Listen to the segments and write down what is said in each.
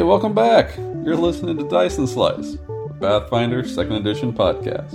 welcome back. You're listening to Dice and Slice, the Pathfinder 2nd Edition podcast.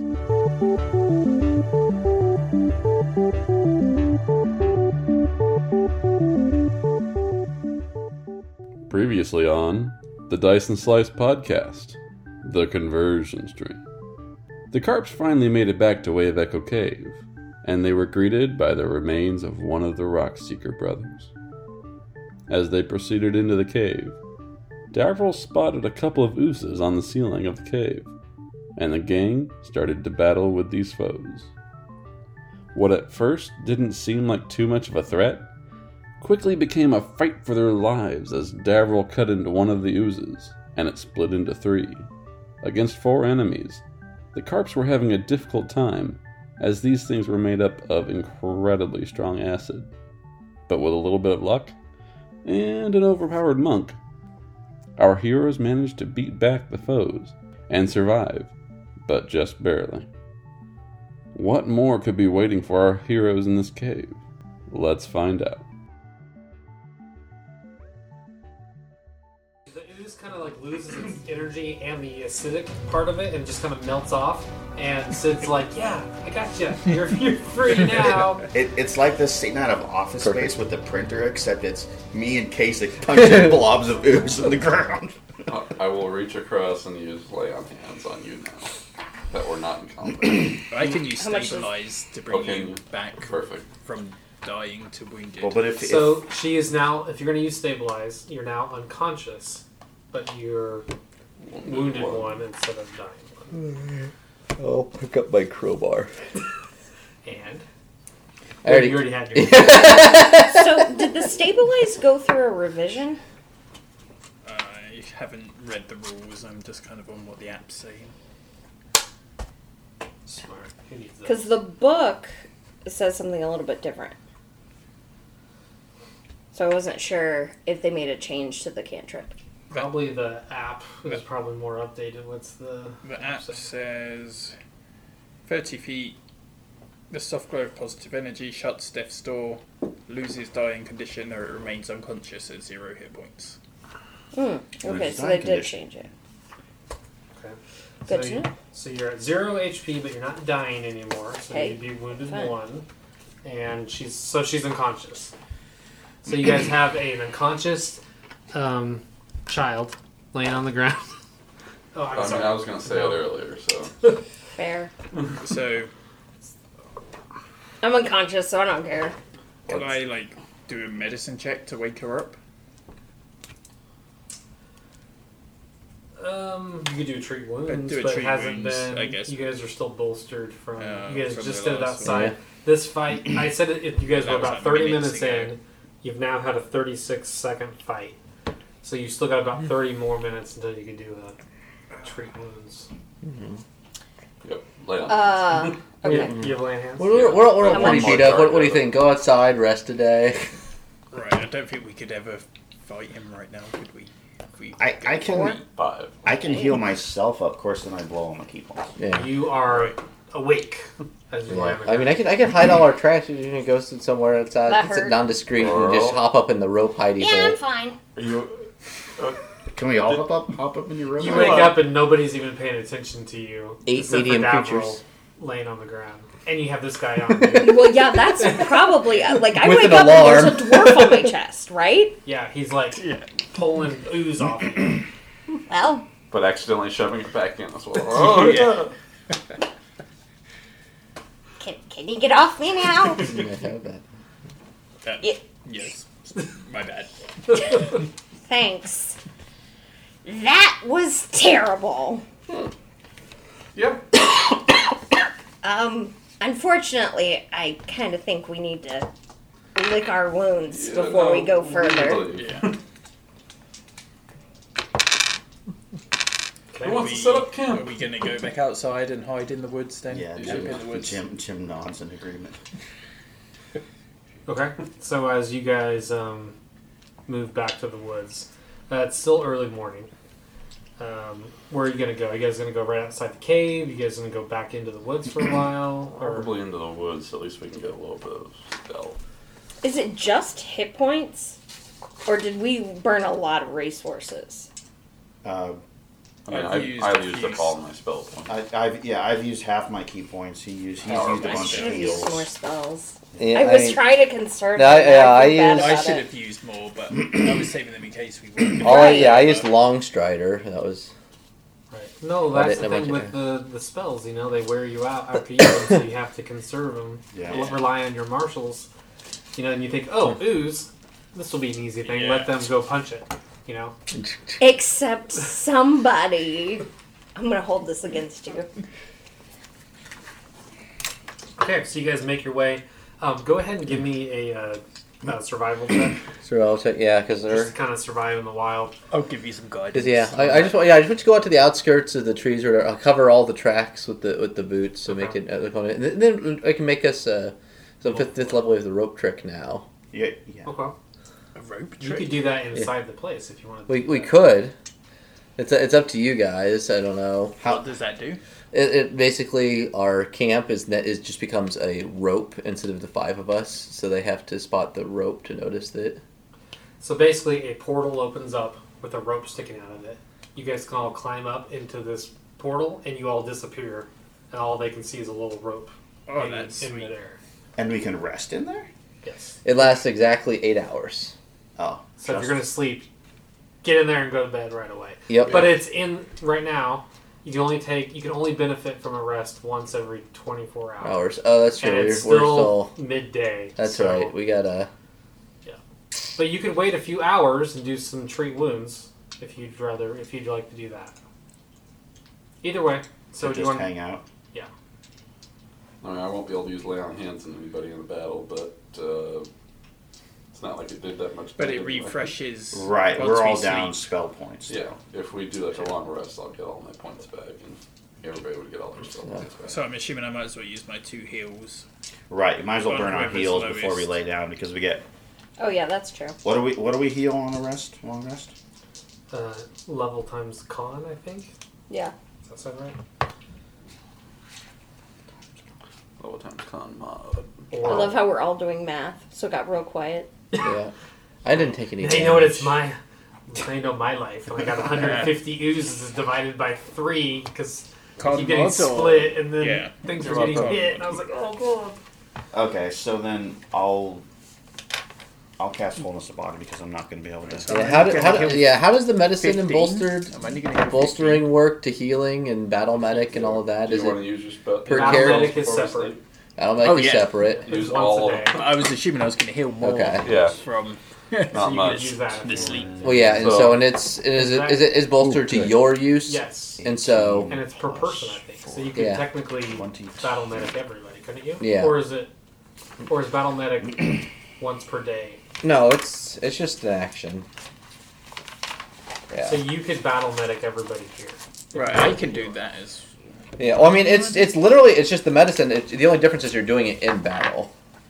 Previously on the Dice and Slice podcast, the conversion stream. The Carps finally made it back to Wave Echo Cave, and they were greeted by the remains of one of the Rockseeker brothers. As they proceeded into the cave, Davriel spotted a couple of oozes on the ceiling of the cave, and the gang started to battle with these foes. What at first didn't seem like too much of a threat quickly became a fight for their lives as Davriel cut into one of the oozes, and it split into 3. Against 4 enemies, the Carps were having a difficult time, as these things were made up of incredibly strong acid. But with a little bit of luck, and an overpowered monk, our heroes managed to beat back the foes, and survive, but just barely. What more could be waiting for our heroes in this cave? Let's find out. The ooze kind of like loses its energy and the acidic part of it and just kind of melts off. And Sid's like, yeah, I got you. You're free now. It's like this scene out of Office Space with the printer, except it's me and Kasich punching blobs of ooze on the ground. I will reach across and use lay on hands on you now, that we're not in combat. I can use stabilize to bring you back Perfect. from dying to wounded. Well, but So she is now, if you're going to use stabilize, you're now unconscious, but you're wounded one instead of dying one. I'll pick up my crowbar. And? You already had your... So, did the stabilize go through a revision? I haven't read the rules, I'm just kind of on what the app's saying. Smart. Who needs that? Because the book says something a little bit different. So I wasn't sure if they made a change to the cantrip. Probably the app is probably more updated. What's the app says 30 feet, the soft glow of positive energy shuts death's door, loses dying condition, or it remains unconscious at 0 hit points. Okay, so they did change it. Okay. Good to know. So you're at 0 HP, but you're not dying anymore. So Hey, you'd be wounded fine. 1, and she's unconscious. So you guys have an unconscious child laying on the ground. Oh, I'm sorry. I was going to say it earlier, so... Fair. So, I'm unconscious, so I don't care. can I, do a medicine check to wake her up? You could do treat wounds, Do a but it treat hasn't wounds, been. I guess. You guys are still bolstered from. You guys from just the did it last outside. one. This fight, I said it. If you guys were That was about like 30 minutes minutes ago. in, you've now had a 36-second fight. So you still got about 30 more minutes until you can do a treat wounds. Yep, lay on. Okay. You have land hands. We're How pretty much? beat up. What do you think? Go outside, rest a day. Right, I don't think we could ever fight him right now, could we? I can 5. I can heal myself up, of course, then I blow on my key points. Yeah. You are awake as you lie on the I mean, ground. I can hide all our trash. You can go sit somewhere outside. That Sit hurt. non-discreet and just hop up in the rope hidey Yeah, I'm hole. fine. Can we all hop up in your room? You wake up and nobody's even paying attention to you. 8 except for medium Davriel creatures. laying on the ground, and you have this guy on you. Well, yeah, that's probably I With wake an up alarm. and there's a dwarf on my chest, right? Yeah, he's like pulling ooze off you. Well, But accidentally shoving it back in as well. Oh, yeah. can you get off me now? Yeah, how about that? Yeah. Yes. My bad. Thanks. That was terrible. Yeah. Unfortunately, I kind of think we need to lick our wounds before we go further. Yeah. Who wants to set up Are camp? we going to go back outside and hide in the woods then? Yeah, Jim in the woods. Jim nods in agreement. Okay, so as you guys move back to the woods, it's still early morning. Where are you gonna go? Are you guys gonna go right outside the cave? You guys gonna go back into the woods for a while? Or Probably into the woods, at least we can get a little bit of stealth. Is it just hit points? Or did we burn a lot of resources? I've I used up all my spell points. I've used half my key points. He's used a Oh, bunch I of should have used more heals. spells. Yeah, I was trying to conserve No, them, but yeah, I feel bad I I about should it. have used more, but I was saving them in case we were. I used Long Strider. That was. Right. No, But that's it- the thing no, with the spells. You know, they wear you out after you use them, so you have to conserve them. Yeah. You rely on your marshals. You know, and you think, oh, ooze, this will be an easy thing. Yeah. Let them go punch it. You know. Except somebody. I'm gonna hold this against you. Okay, so you guys make your way. Go ahead and give me a survival check. Survival check, yeah, because Just they're. to kind of survive in the wild. I'll give you some guidance. I just want to go out to the outskirts of the trees where I'll cover all the tracks with the boots, so make it look on it, and then I can make us so fifth level with the rope trick now. Yeah. Okay. A rope You trick. could do that inside the place if you wanted. To We could. It's up to you guys. I don't know. What does that do? It basically our camp is just becomes a rope instead of the 5 of us, so they have to spot the rope to notice it. So basically, a portal opens up with a rope sticking out of it. You guys can all climb up into this portal, and you all disappear, and all they can see is a little rope Oh, hanging that's in sweet. midair. And we can rest in there? Yes. It lasts exactly 8 hours. Oh. So if you're going to sleep, get in there and go to bed right away. Yep. But it's in right now. You can only benefit from a rest once every 24 hours. Oh, that's true. And it's We're still still. midday. That's so- right. We gotta. But you could wait a few hours and do some treat wounds if you'd like to do that. Either way. So do you just want hang out. I mean, I won't be able to use lay on hands on anybody in a battle, but it's not like it did that much. But damage it anyway. refreshes. Right, once we're we all sleep. down spell points. Yeah, if we do like a long rest, I'll get all my points back, and everybody would get all their spell points back. So I'm assuming I might as well use my 2 heals. Right, you might as well On burn our whoever's heals before we lowest. lay down because we get Oh yeah, that's true. what do we heal on a rest? Long rest? level times con, I think? Yeah. Does that sound right? Level times con mod. I love how we're all doing math, so it got real quiet. Yeah. I didn't take any. They know what it's damage. my. They know my life. And I got 150 oozes divided by 3 because Con keep getting mods or- split and then Yeah. things are Con getting mod. hit. And I was like, oh god. Okay, so then I'll cast wholeness of body because I'm not going to be able to. Yeah. How does the medicine and 15? I'm only gonna go bolstering work to healing and battle medic and all of that? Do Is you want to it use your spell? per Battle character? medic is separate. battle medic Oh, is yeah. separate? Use Once all a of day. them. I was assuming I was going to heal more Okay. Yeah. from Not So you much. could use that. the sleep. Well, yeah, and So- so and is bolstered to your use? Yes. And so And it's per person, I think. So you could Yeah. technically 22. battle medic everybody, couldn't you? Yeah. Or is battle medic once per day? no, it's just an action. Yeah. So you could battle medic everybody here. Right, I can do that as. Yeah, well, I mean, it's literally it's just the medicine. The only difference is you're doing it in battle.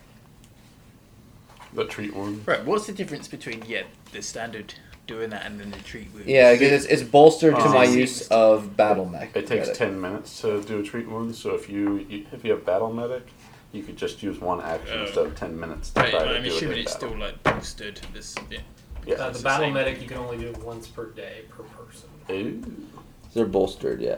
The treat wound. Right, what's the difference between the standard doing that and then the treat wound? Yeah, because it's bolstered to my Seems- use of battle mech. It takes 10 minutes to do a treat wound, so if you have battle medic, you could just use one action Oh. instead of 10 minutes to Right, try to I'm do it assuming in it's battle. still like boosted. This, yeah. Yeah. The It's the battle same. medic you can only do once per day per person. Ooh. They're bolstered, yeah.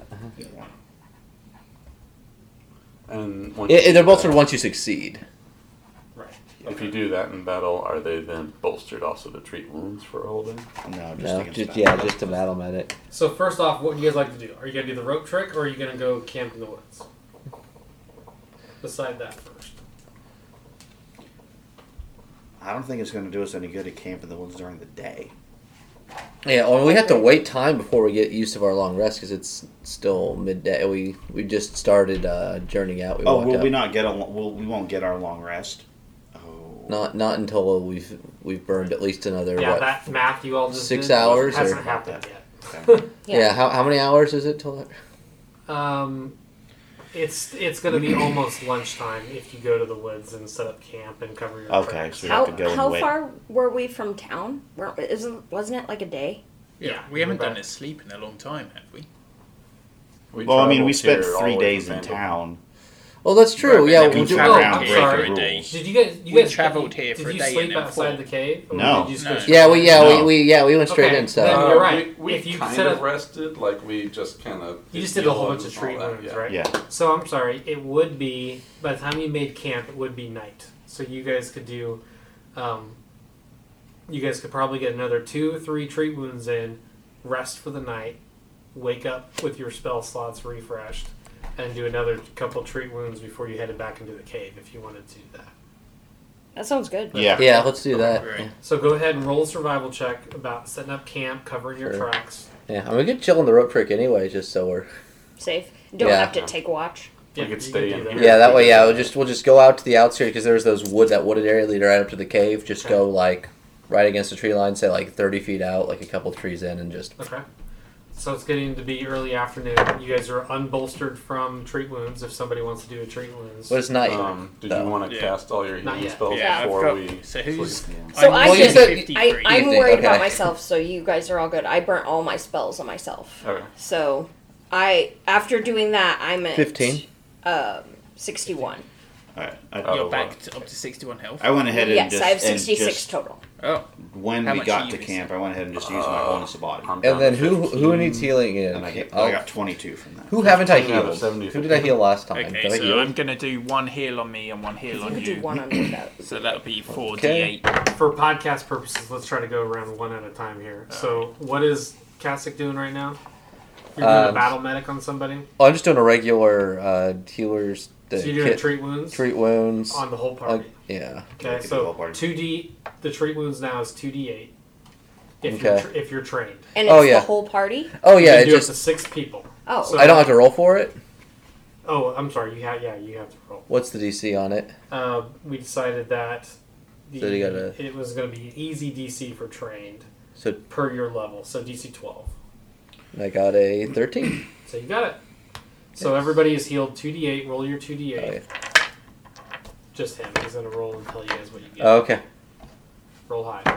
And once you They're do bolstered that- once you succeed. Right. If you do that in battle, are they then bolstered also to treat wounds for a whole day? No, just No, against just battle. just a battle medic. So first off, what do you guys like to do? Are you gonna do the rope trick or are you gonna go camp in the woods? Decide that first. I don't think it's going to do us any good to camp in the woods during the day. Yeah, well, we have to wait time before we get use of our long rest because it's still midday. We just started journeying out. We Oh, walked will out. we not get we won't get our long rest? Oh. Not until we've burned at least another Yeah, what? that math you all just 6 did hours hasn't or- happened yet. Okay. Yeah. How many hours is it till? It's going to be almost lunchtime if you go to the woods and set up camp and cover your Okay, tracks. so we have to go and How wait. far were we from town? Wasn't it like a day? Yeah, We haven't we're done back. a sleep in a long time, have we? Well, I mean, we traveled spent here all 3 the way days from in Vandal. town. Oh, that's true. Right, Yeah, but we'll we do. travel Oh, around I'm break sorry. the rules. Did you We guys travelled here did for a you day sleep and then outside fought. the cave? Or No. did you just go No. straight Yeah, in? we went straight Okay, in. So then you're right. We If you kind set of up- rested, like we just kind of. You just did a whole bunch of treat wounds, yeah. right? Yeah. So I'm sorry. It would be by the time you made camp, it would be night. So you guys could do. You guys could probably get another 2 or 3 treat wounds in, rest for the night, wake up with your spell slots refreshed, and do another couple treat wounds before you headed back into the cave if you wanted to do that. That sounds good. Yeah. yeah, let's do that. Right. So go ahead and roll a survival check about setting up camp, covering your Sure. tracks. Yeah, I'm gonna get chill on the rope trick anyway, just so we're. Safe. Don't Yeah. have to take watch. We Yeah, could you stay can in do here. Yeah, that way. Yeah, we'll just go out to the outskirts because there's that wooded area leading right up to the cave. Just go like right against the tree line, say like 30 feet out, like a couple trees in, and just. Okay. So it's getting to be early afternoon. You guys are unbolstered from treat wounds if somebody wants to do a treat wounds. But it's night. Did you want to Yeah. cast all your Not healing yet. spells Yeah, I've before got- we so who's- sleep? So I'm Well, you I said- did. 53. I'm Evening, worried okay. about myself, so you guys are all good. I burnt all my spells on myself. Okay. So after doing that, I'm at 15. 61. Alright. You're back up to 61 health. I went ahead and Yes, just I have and 66 just total. Oh, when How we much got are to you camp, I went ahead and just used my wholeness of body. I'm down And then to who 15. needs healing in? And I I'll- got 22 from that. who haven't I 15 out of healed? 70 Who did I heal last time? okay. Did I So heal? I'm gonna do 1 heal on me and 1 heal You on could do you. one on me. That. So that'll be 4 Okay. d8. For podcast purposes, let's try to go around one at a time here. So what is Kasich doing right now? You're doing a battle medic on somebody? Oh, I'm just doing a regular healers. The So you're doing kit- treat wounds treat wounds. on the whole party. Yeah. Okay, Make it the so whole party. 2d. The treat wounds now is 2d8. If Okay. if you're trained, And Oh, it's yeah. the whole party? Oh you yeah, can it do up just. to 6 people. Oh. So- I don't have to roll for it. Oh, I'm sorry. You have to roll. What's the DC on it? We decided that So you gotta- it was going to be an easy DC for trained So per your level. So DC 12. I got a 13. So you got it. So everybody is healed 2d8. Roll your 2d8. Oh, yeah. Just him. He's going to roll and tell you guys what you get. Oh, okay. Roll high.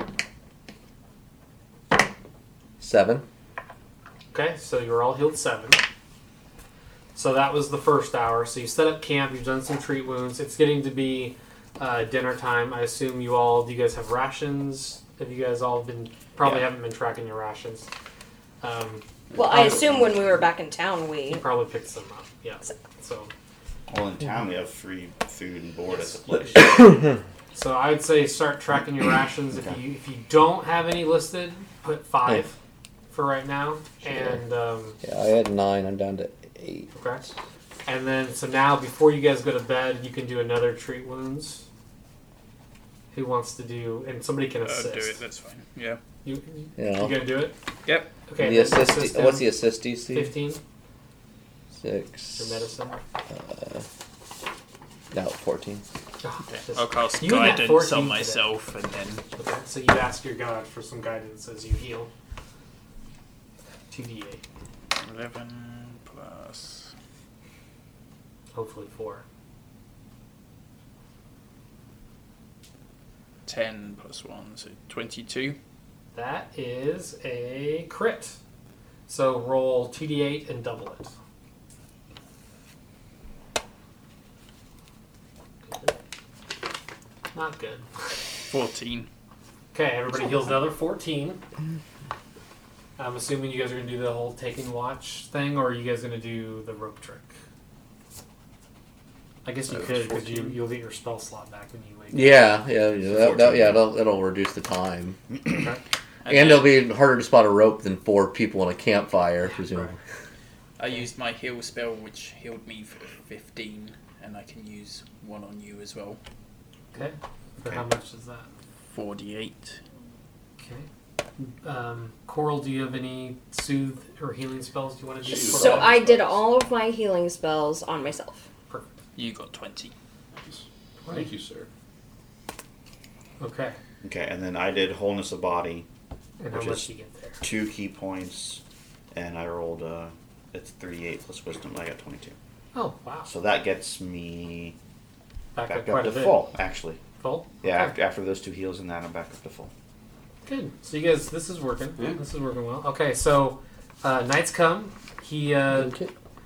7. Okay, so you're all healed 7. So that was the first hour. So you set up camp. You've done some treat wounds. It's getting to be dinner time. I assume do you guys have rations? Have you guys all been, probably haven't been tracking your rations. Well, I assume when we were back in town, we. You probably picked some up. Yeah. So Well, in town we have free food and board at the place. So I'd say start tracking your rations. If you don't have any listed, put 5 for right now. And Yeah, I had 9. I'm down to 8. okay. And then so now before you guys go to bed, you can do another treat wounds. Who wants to do? And somebody can assist. Do it. That's fine. Yeah. You You know. gonna do it? Yep. Okay. The then assist. assist What's him. the assist DC? 15 6. for medicine. No, 14. Oh, just- I'll cast You and that guidance 14 on today. myself and then Okay, so you ask your god for some guidance as you heal. 2d8, 11 plus. hopefully 4. 10 plus 1, so 22. That is a crit. So roll 2d8 and double it. Good. Not good. 14. Okay, everybody heals another 14. I'm assuming you guys are going to do the whole taking watch thing, or are you guys going to do the rope trick? I guess you could, because you'll get your spell slot back when you wake up. Yeah. That'll reduce the time. Okay. And it'll be harder to spot a rope than 4 people in a campfire, presumably. I used my heal spell, which healed me for 15, and I can use 1 on you as well. Okay. For how much is that? 4d8. Okay. Coral, do you have any soothe or healing spells you want to do? So I did all of my healing spells on myself. Perfect. You got 20. Thank you, sir. Okay. Okay, and then I did wholeness of body, And how Which much is- do you get there? 2 key points, and I rolled it's 3d8 plus wisdom. I got 22. Oh, wow. So that gets me Back back up up quite to a bit. full, actually. Full? Yeah, Okay. after those 2 heals and that, I'm back up to full. Good. So you guys, this is working. Yeah. This is working well. Okay, so Knights come. He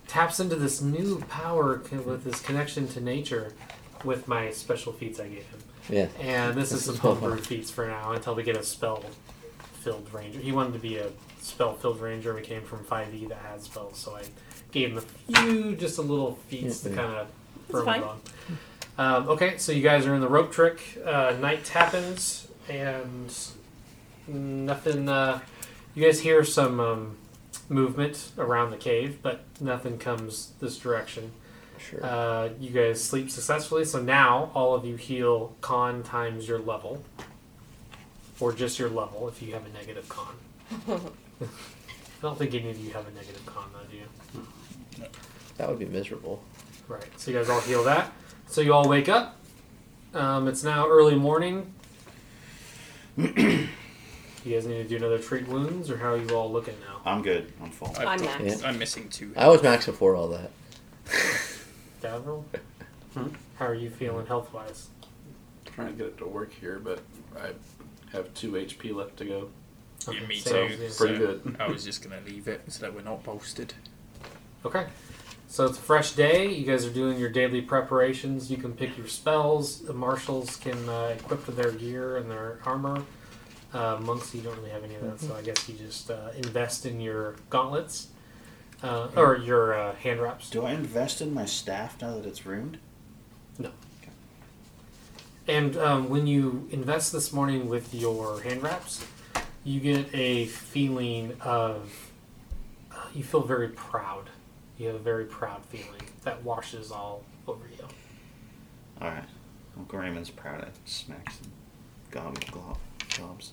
taps into this new power with his connection to nature with my special feats I gave him. Yeah. And this is some homebrew feats for now until we get a spell-filled ranger. He wanted to be a spell-filled ranger. We came from 5e that had spells, so I gave him a few, just a little feats to kind of throw him on. Okay, so you guys are in the rope trick. Night happens, and nothing. You guys hear some movement around the cave, but nothing comes this direction. Sure. You guys sleep successfully, so now all of you heal con times your level, or just your level if you have a negative con. I don't think any of you have a negative con, though, do you? That would be miserable. Right. So you guys all heal that. So you all wake up. It's now early morning. You guys need to do another treat wounds, or how are you all looking now? I'm good. I'm full. I'm max. Yeah. I'm missing 2. I was max before all that. Davil? How are you feeling health-wise? Trying to get it to work here, but I have 2 HP left to go. Yeah, me so- too. Pretty good. I was just going to leave it so that we're not bolstered. Okay. So it's a fresh day. You guys are doing your daily preparations. You can pick your spells. The marshals can equip their gear and their armor. Monks, you don't really have any of that, so I guess you just invest in your gauntlets. Or your hand wraps. Do I invest in my staff now that it's ruined? No. And when you invest this morning with your hand wraps, you get a feeling of... you feel very proud. You have a very proud feeling that washes all over you. Alright. Uncle Raymond's proud of smacks and gobs.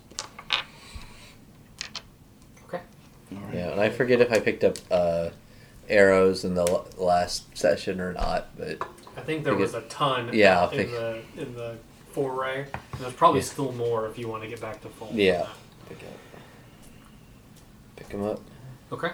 Okay. Alright. Yeah, and I forget if I picked up arrows in the last session or not, but I think there was a ton Yeah, I'll in the foray. And there's probably still more if you want to get back to full. yeah. Pick them up. Okay.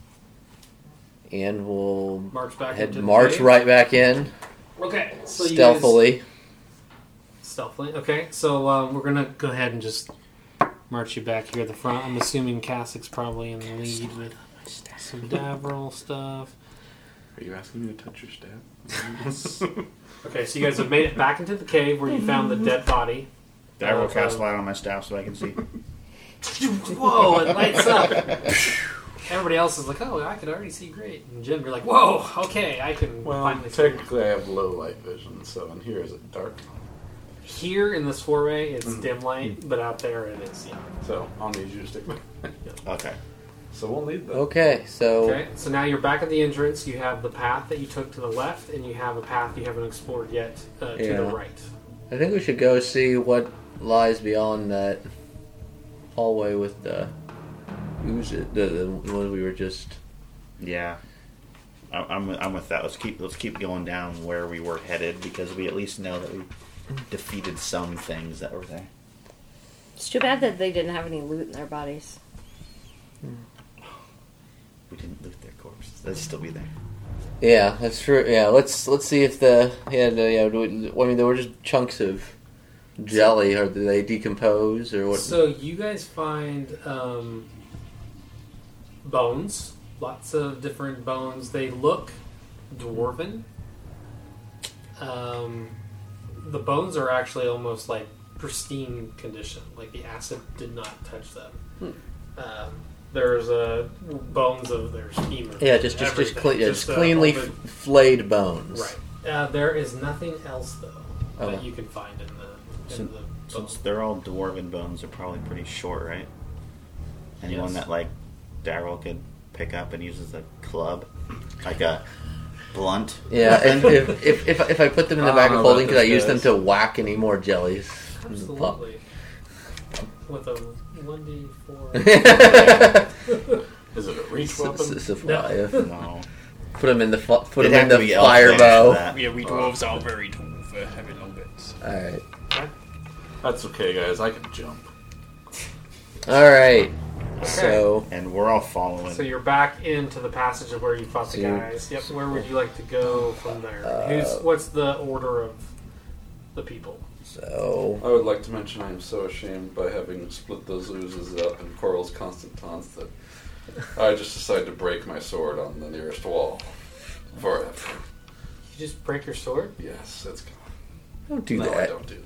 And we'll March back into the march cave. right back in Okay. So you stealthily. guys- stealthily. Okay. So we're gonna go ahead and just march you back here at the front. I'm assuming Cassic's probably in the lead with some Davril stuff. Are you asking me to touch your staff? Okay, so you guys have made it back into the cave where you found the dead body. I will cast light on my staff so I can see. Whoa, it lights up. Everybody else is like, oh, I could already see great. And Jim, you're like, whoa, okay, I can Well, finally see. technically I have low light vision, so in here is it dark? Here in this foray, it's dim light, but out there it is, yeah. So I'll need you to stick by. Okay. So we'll need that. Okay, so Okay, so now you're back at the entrance. You have the path that you took to the left, and you have a path you haven't explored yet to the Yeah. right. I think we should go see what lies beyond that hallway with the the one we were just. Yeah. I'm with that. Let's keep going down where we were headed because we at least know that we defeated some things that were there. It's too bad that they didn't have any loot in their bodies. We didn't loot their corpses. They'd still be there. Yeah, that's true. Yeah, let's see if I mean, there were just chunks of jelly, or did they decompose, or what? So you guys find bones, lots of different bones. They look dwarven. The bones are actually almost like pristine condition, like the acid did not touch them. There's there's femurs. Yeah, just cleanly flayed bones. Right. There is nothing else though that Okay. you can find in the Since bones. they're all dwarven bones, they're probably pretty short, right? Anyone Yes. that like Daryl could pick up and use as a club, like a blunt. Yeah, and if I put them in the I bag don't of know holding, about could I those use them guys. to whack any more jellies? Absolutely. With a 1d4. Is it a reach weapon? No. Put them in the put It'd them have in to the be elf fire damage bow. for that. Yeah, we dwarves are very tall for having long bits. All right, That's okay, guys. I can jump. all right. So And we're all following. So you're back into the passage of where you fought the So- guys. Yep. Where would you like to go from there? What's the order of the people? I would like to mention I am so ashamed by having split those oozes up in Coral's constant taunts that I just decided to break my sword on the nearest wall. Forever. You just break your sword? Yes, that's gone. Don't do No, I that. don't do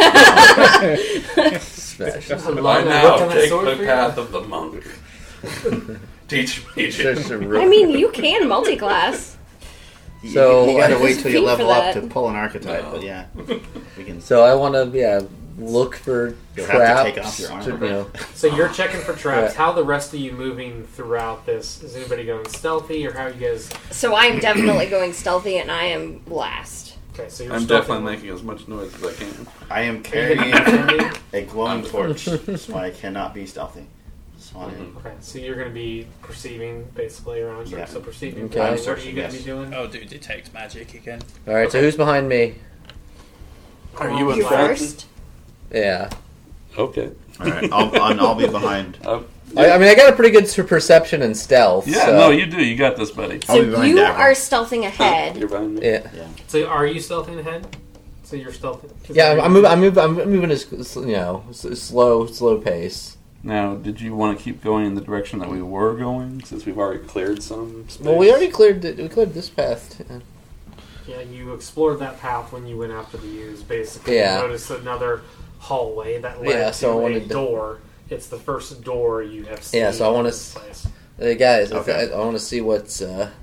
Smash. How I long I now worked on that take sword the for you? path of the monk. Teach me, Just Jim. a rope. I mean, you can multi-class. So, you gotta I- wait till you Feet level for up that. to pull an archetype, No. but yeah, we can. So I want to, look for You'll traps. have to take off your armor. So you're checking for traps. Yeah. How are the rest of you moving throughout this? Is anybody going stealthy, or how are you guys? So I am definitely going stealthy, and I am last. Okay, so you're I'm stealthy. definitely making as much noise as I can. I am Are you carrying defending? a glowing I'm- torch, so I cannot be stealthy. So I am. Okay, so you're going to be perceiving basically around you. Yeah. So perceiving. Okay. What I'm are you searching, going to yes. be doing? I'll do detect magic again. All right, so who's behind me? Are you You advanced? first? Yeah. Okay. All right, I'll be behind. I mean, I got a pretty good perception and stealth. Yeah, so- no, you do. You got this, buddy. I'll So be behind you Davro. are stealthing ahead. You're behind me. Yeah. Yeah. So are you stealthing ahead? So you're stealthing. is Yeah, that I'm what you're moving as slow pace. Now, did you want to keep going in the direction that we were going, since we've already cleared some space? Well, we already cleared this path. Yeah, you explored that path when you went after the U's. Basically, Yeah. you noticed another hallway that led Yeah, to so I a wanted to- door. It's the first door you have seen. Yeah, so I wanna in this place. Hey guys, Okay. I want to see what's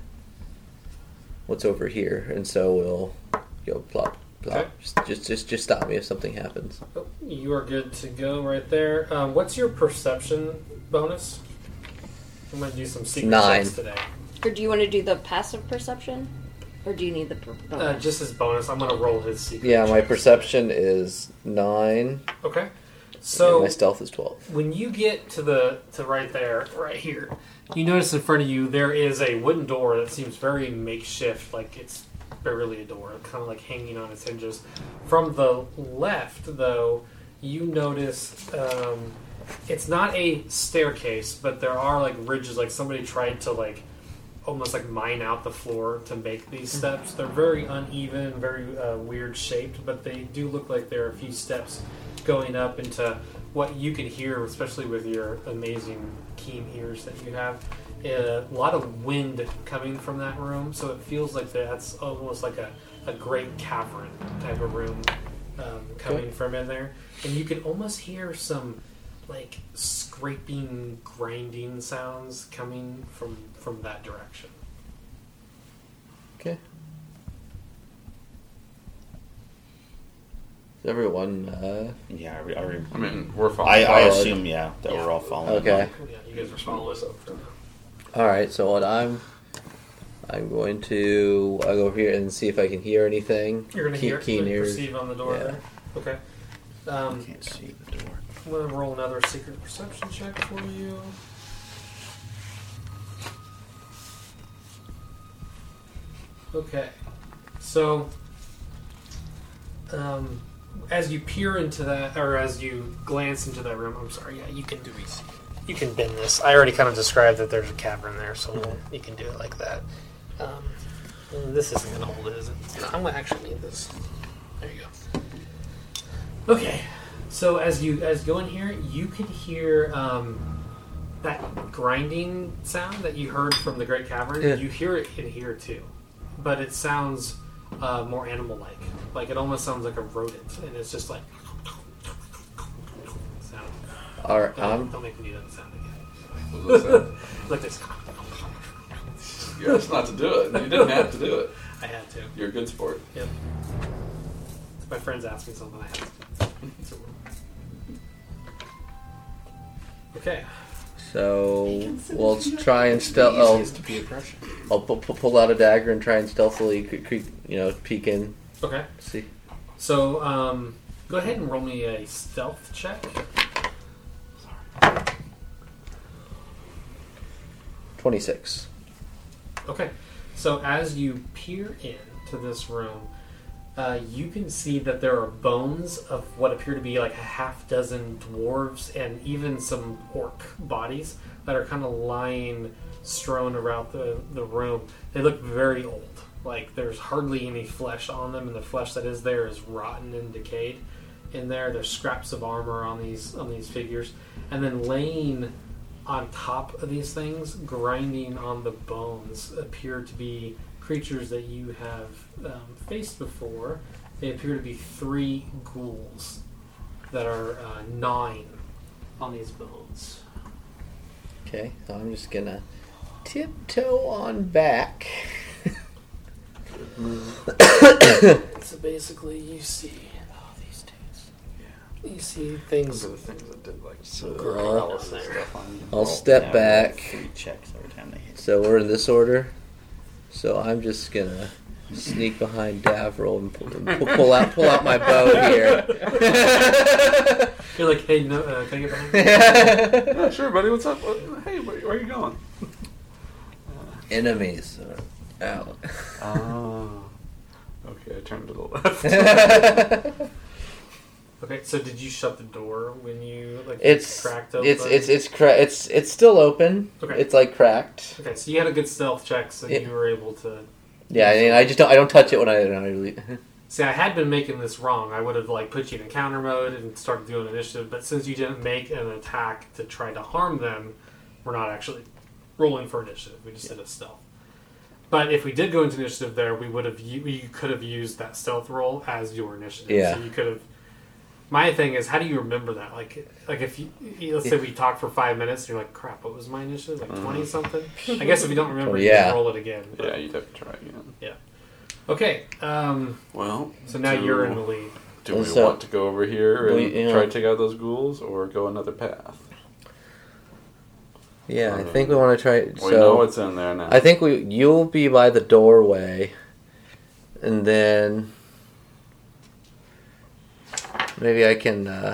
over here, and so we'll go plop. Okay. Just stop me if something happens. Oh, you are good to go right there. What's your perception bonus? I'm going to do some secret 9. checks today. Or do you want to do the passive perception? Or do you need the bonus? Just as bonus, I'm going to roll his secret. Yeah, my checks. perception is 9. Okay. And So my stealth is 12. when you get to right there, right here, you notice in front of you there is a wooden door that seems very makeshift, like it's barely a door, kind of like hanging on its hinges. From the left, though, you notice it's not a staircase, but there are like ridges, like somebody tried to like almost like mine out the floor to make these steps. They're very uneven, very weird shaped, but they do look like there are a few steps going up into what you can hear, especially with your amazing keen ears that you have. A lot of wind coming from that room, so it feels like that's almost like a great cavern type of room coming from in there. And you can almost hear some like scraping, grinding sounds coming from that direction. Okay. Is everyone? Yeah, I mean, we're following. I assume that Yeah. we're all following. Okay. Yeah, you guys are following us up for now. All right. So what I'm going to I'll go over here and see if I can hear anything. You're going to hear keen ears. perceive on the door Yeah. there? Okay. I can't see the door. I'm going to roll another secret perception check for you. Okay. So, as you peer into that, or as you glance into that room, I'm sorry, yeah, you can bend this. I already kind of described that there's a cavern there, so you can do it like that. This isn't going to hold it, is it? I'm going to actually need this. There you go. Okay. So as you go in here, you can hear that grinding sound that you heard from the Great Cavern. Yeah. You hear it in here too, but it sounds more animal-like. Like it almost sounds like a rodent, and it's just like sound. All right. Don't make me do that sound again. What was that? Like this. You asked not to do it. You didn't have to do it. I had to. You're a good sport. Yep. My friends asked me something. I had to. Okay. So we'll try and stealth. Easiest to be aggression. I'll pull out a dagger and try and stealthily, peek in. Okay. See. So, go ahead and roll me a stealth check. 26. Okay. So as you peer into this room, you can see that there are bones of what appear to be like a half dozen dwarves and even some orc bodies that are kind of lying strewn around the room. They look very old. Like there's hardly any flesh on them, and the flesh that is there is rotten and decayed. In there, there's scraps of armor on these figures, and then laying on top of these things, grinding on the bones, appear to be creatures that you have faced before. They appear to be 3 ghouls that are 9 on these bones. Okay, so I'm just gonna tiptoe on back. So basically, you see these dudes. Yeah. You see things. Those are the things that did like paralysis stuff on you. I'll step Yeah, back. 3 checks every time they hit. So we're in this order. So I'm just gonna sneak behind Davril and pull out my bow here. You're like, hey, no, can I get behind you? Yeah, sure, buddy. What's up? Hey, where are you going? Enemies are out. Oh. Okay, I turned to the left. Okay, so did you shut the door when you It's cracked open? it's still open. Okay. It's like cracked. Okay, so you had a good stealth check, so you were able to. Yeah, and I don't touch it when I leave. See, I had been making this wrong. I would have put you in encounter mode and started doing initiative, but since you didn't make an attack to try to harm them, we're not actually rolling for initiative. We just did a stealth. But if we did go into initiative there, you could have used that stealth roll as your initiative. Yeah. So you could have. My thing is, how do you remember that? Like if you let's say we talk for 5 minutes, and you're like, crap, what was my initiative? 20 something. I guess if you don't remember, you Yeah. can roll it again. But, Yeah, you'd have to try again. yeah. Okay. Well, So now you're in the lead. Do we So- want to go over here and you know- try to take out those ghouls, or go another path? Yeah, I think we want to try. We know what's in there now. I think you'll be by the doorway, and then maybe I can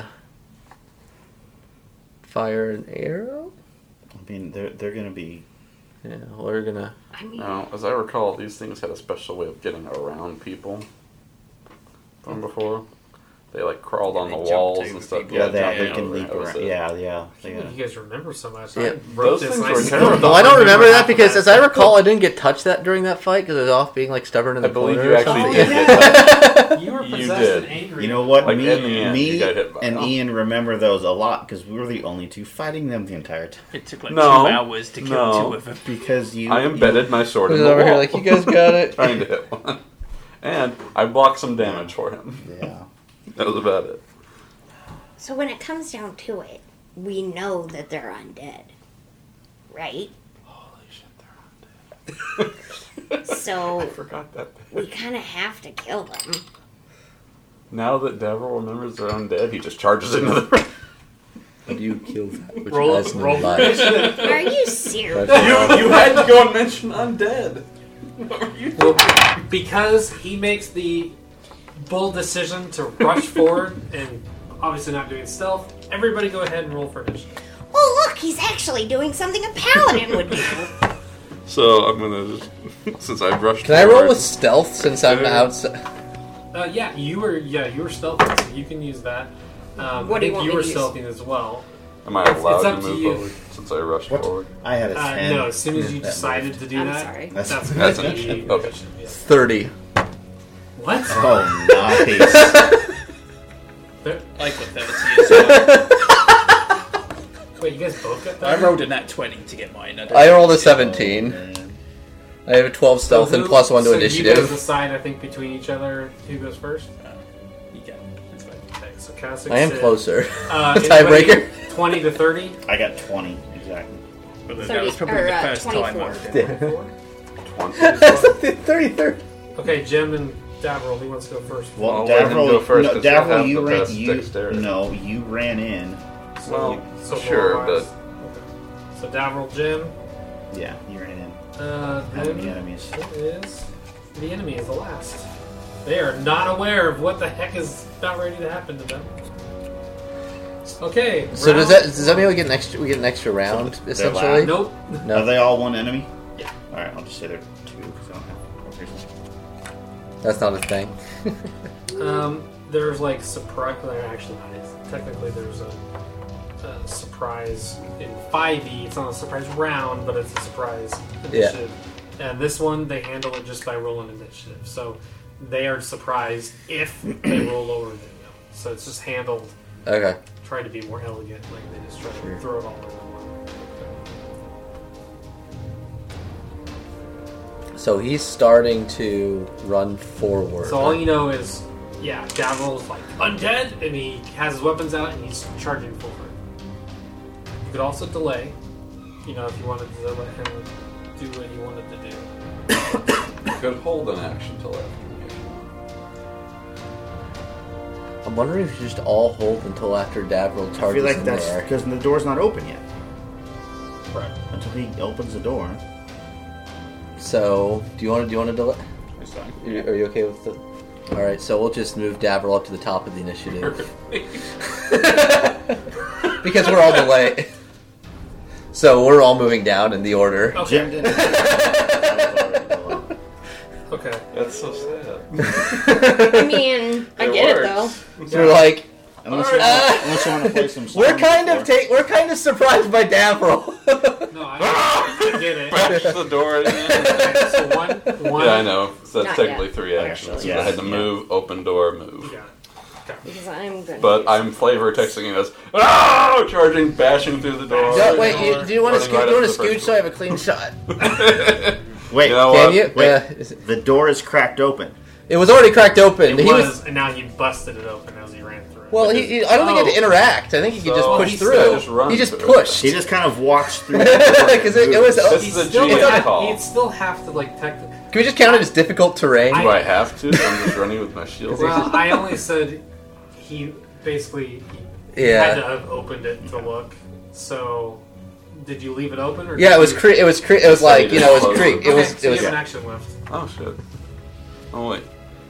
fire an arrow. I mean, they're going to be... Yeah, we're gonna. I mean, Now, as I recall, these things had a special way of getting around people from before. They crawled on they the jumped walls over and stuff. people. Yeah, they jumping can over. leap That was around. it. Yeah. You guys remember so much. Yeah. I wrote Those this things and I were still terrible. don't Well, I don't remember that half of because, as I stuff. recall, I didn't get touched during that fight because I was off being stubborn in the I believe corner you or actually something. did get that. You were You possessed did. and angry. You know what? Like, in the end, you me got hit by and them. Ian remember those a lot because we were the only two fighting them the entire time. It took No. 2 hours to kill No. 2 of them. Because you... I embedded my sword in He's the over wall. here like, you guys got it. trying to hit one. And I blocked some damage for him. Yeah. That was about it. so when it comes down to it, we know that they're undead, right? Holy shit, they're undead. I So forgot that bit. we kind of have to kill them. Now that Devril remembers they're undead, he just charges into the room. And you killed that which Roll, has no roll life. initiative. Are you serious? You had to go and mention undead. What were you Well, doing? because he makes the bold decision to rush forward and obviously not doing stealth, everybody go ahead and roll for initiative. Oh, look, he's actually doing something a paladin would do. So I'm gonna just, since I rushed. Can I roll forward- with stealth since I'm Yeah. outside? You were stealthy, so you can use that. What I do you think want you me were to use? stealthy as well. Am I It's allowed up to to move you. forward since I rushed What? forward? I had a 10. No, as soon as you That decided moved. to do I'm that, sorry. that's That's the initiative. Okay. initiative, yeah. 30. What? Oh, nice. There- I got 30 as well. Wait, you guys both got I that? rolled a nat 20 to get mine. I rolled a 17. Oh, man. I have a 12 stealth and plus 1 to You guys initiative. decide, I think, between each other who goes first. You get It's fine. Okay, so Kasich I am said, closer. Anybody Tiebreaker? 20 to 30. I got 20, exactly. But that 30 was probably or, the first time 24. I did it. 20. Okay, Jim and Davril, who wants to go first? Well, I'll let him go first, 'cause he'll have Davril, the you ran. best You dexterity. no, you ran in. Well, So sure, roll-wise. but Okay. So Davril, Jim. Yeah, you ran in. Then How many enemies? it is the enemy is the last. They are not aware of what the heck is about ready to happen to them. Okay. So round- does that mean we get an extra round they're essentially? Nope. Are No, they all one enemy? Yeah. All right, I'll just say they're two because I don't have reason. that's not a thing. There's surprise. Well, actually not. Technically, there's a surprise in 5e. It's not a surprise round, but it's a surprise initiative. And this one, they handle it just by rolling initiative. So they are surprised if they roll lower than you. So it's just handled. Okay. Try to be more elegant. Like they just try to throw it all in one. So he's starting to run forward. So all you know is, yeah, Davril's like undead, and he has his weapons out, and he's charging forward. You could also delay, if you wanted to let him do what he wanted to do. You could hold an action till after. I'm wondering if you just all hold until after Davril charges I feel like in that's there. because the door's not open yet. Right. Until he opens the door. So, do you want to delay? It's fine. Are you okay with the? All right, so we'll just move Davril up to the top of the initiative because we're all delayed. So we're all moving down in the order. Jim Okay. didn't. Okay. That's so sad. I mean, I get it though. So we're like, Unless you want to play some songs. we're kind of surprised by Davril. No, I get it. Bash the door in. Okay, so one. Yeah, I know. So that's Not technically yet. 3 actions. Actually. So I had to move, open door, move. You got it. Okay. Because I'm gonna. But use- I'm flavor texting you as, oh, charging, bashing through the door. No, wait. Do you want to Running right scooch? You want up to to the scooch first so I have a clean shot? Wait, You know Can what? you? Wait. Is it- the door is cracked open. it was already cracked open. It He was, and now he busted it open as he ran through. Well, I don't think he had to interact. I think he could just So push he through. just runs He just through. pushed. He just kind of walks through. Because it was. This He'd is a still, GM have, call. he'd still have to technically. Can we just count it as difficult terrain? Do I have to? I'm just running with my shield. Well, I only said he basically had to Yeah. have opened it to look. So, did you leave it open or? Yeah, it was. Did you- It was like it was Okay, creek. It Okay, was. so It you was. have an action left. Oh, shit. Oh, wait.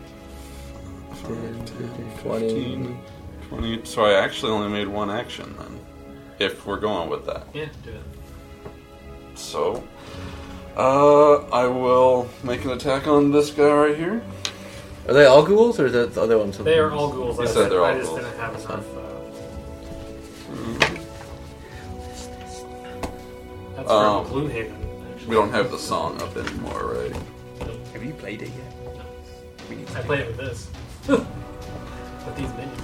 20. 20. So I actually only made 1 action then. If we're going with that. Yeah, do it. So, I will make an attack on this guy right here. Are they all ghouls or is that the other ones? They are all ghouls. You I said they're all I just ghouls. didn't have enough. That's Um, from Gloomhaven. Actually. We don't have the song up anymore, right? Have you played it yet? We need to I do played that. it with this. With these minions.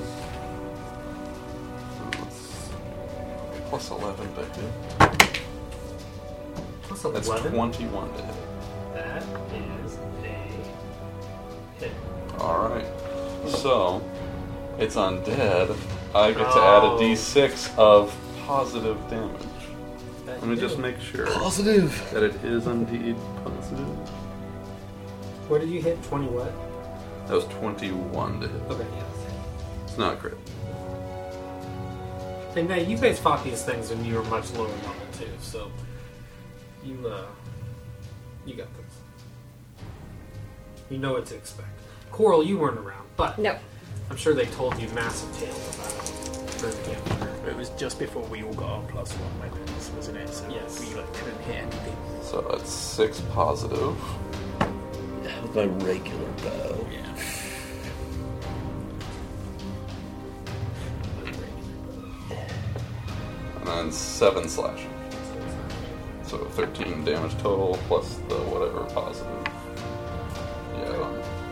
Plus 11 to hit. Plus That's 11. 21 to hit. That is a hit. Alright. So, it's undead. I get to add a Oh. d6 of positive damage. That Let me you just do. make sure Positive. that it is indeed positive. What did you hit? 20 what? That was 21 to hit. Okay, yes. It's not crit. And now you guys fought these things when you were much lower level too, so you got this. You know what to expect. Coral, you weren't around, but No. I'm sure they told you massive tales about it during the game. It was just before we all got our +1 weapons, wasn't it? So Yes. we couldn't hit anything. So that's 6 positive. With my regular bow. Yeah. And then 7 slashing. So 13 damage total plus the whatever positive. Yeah.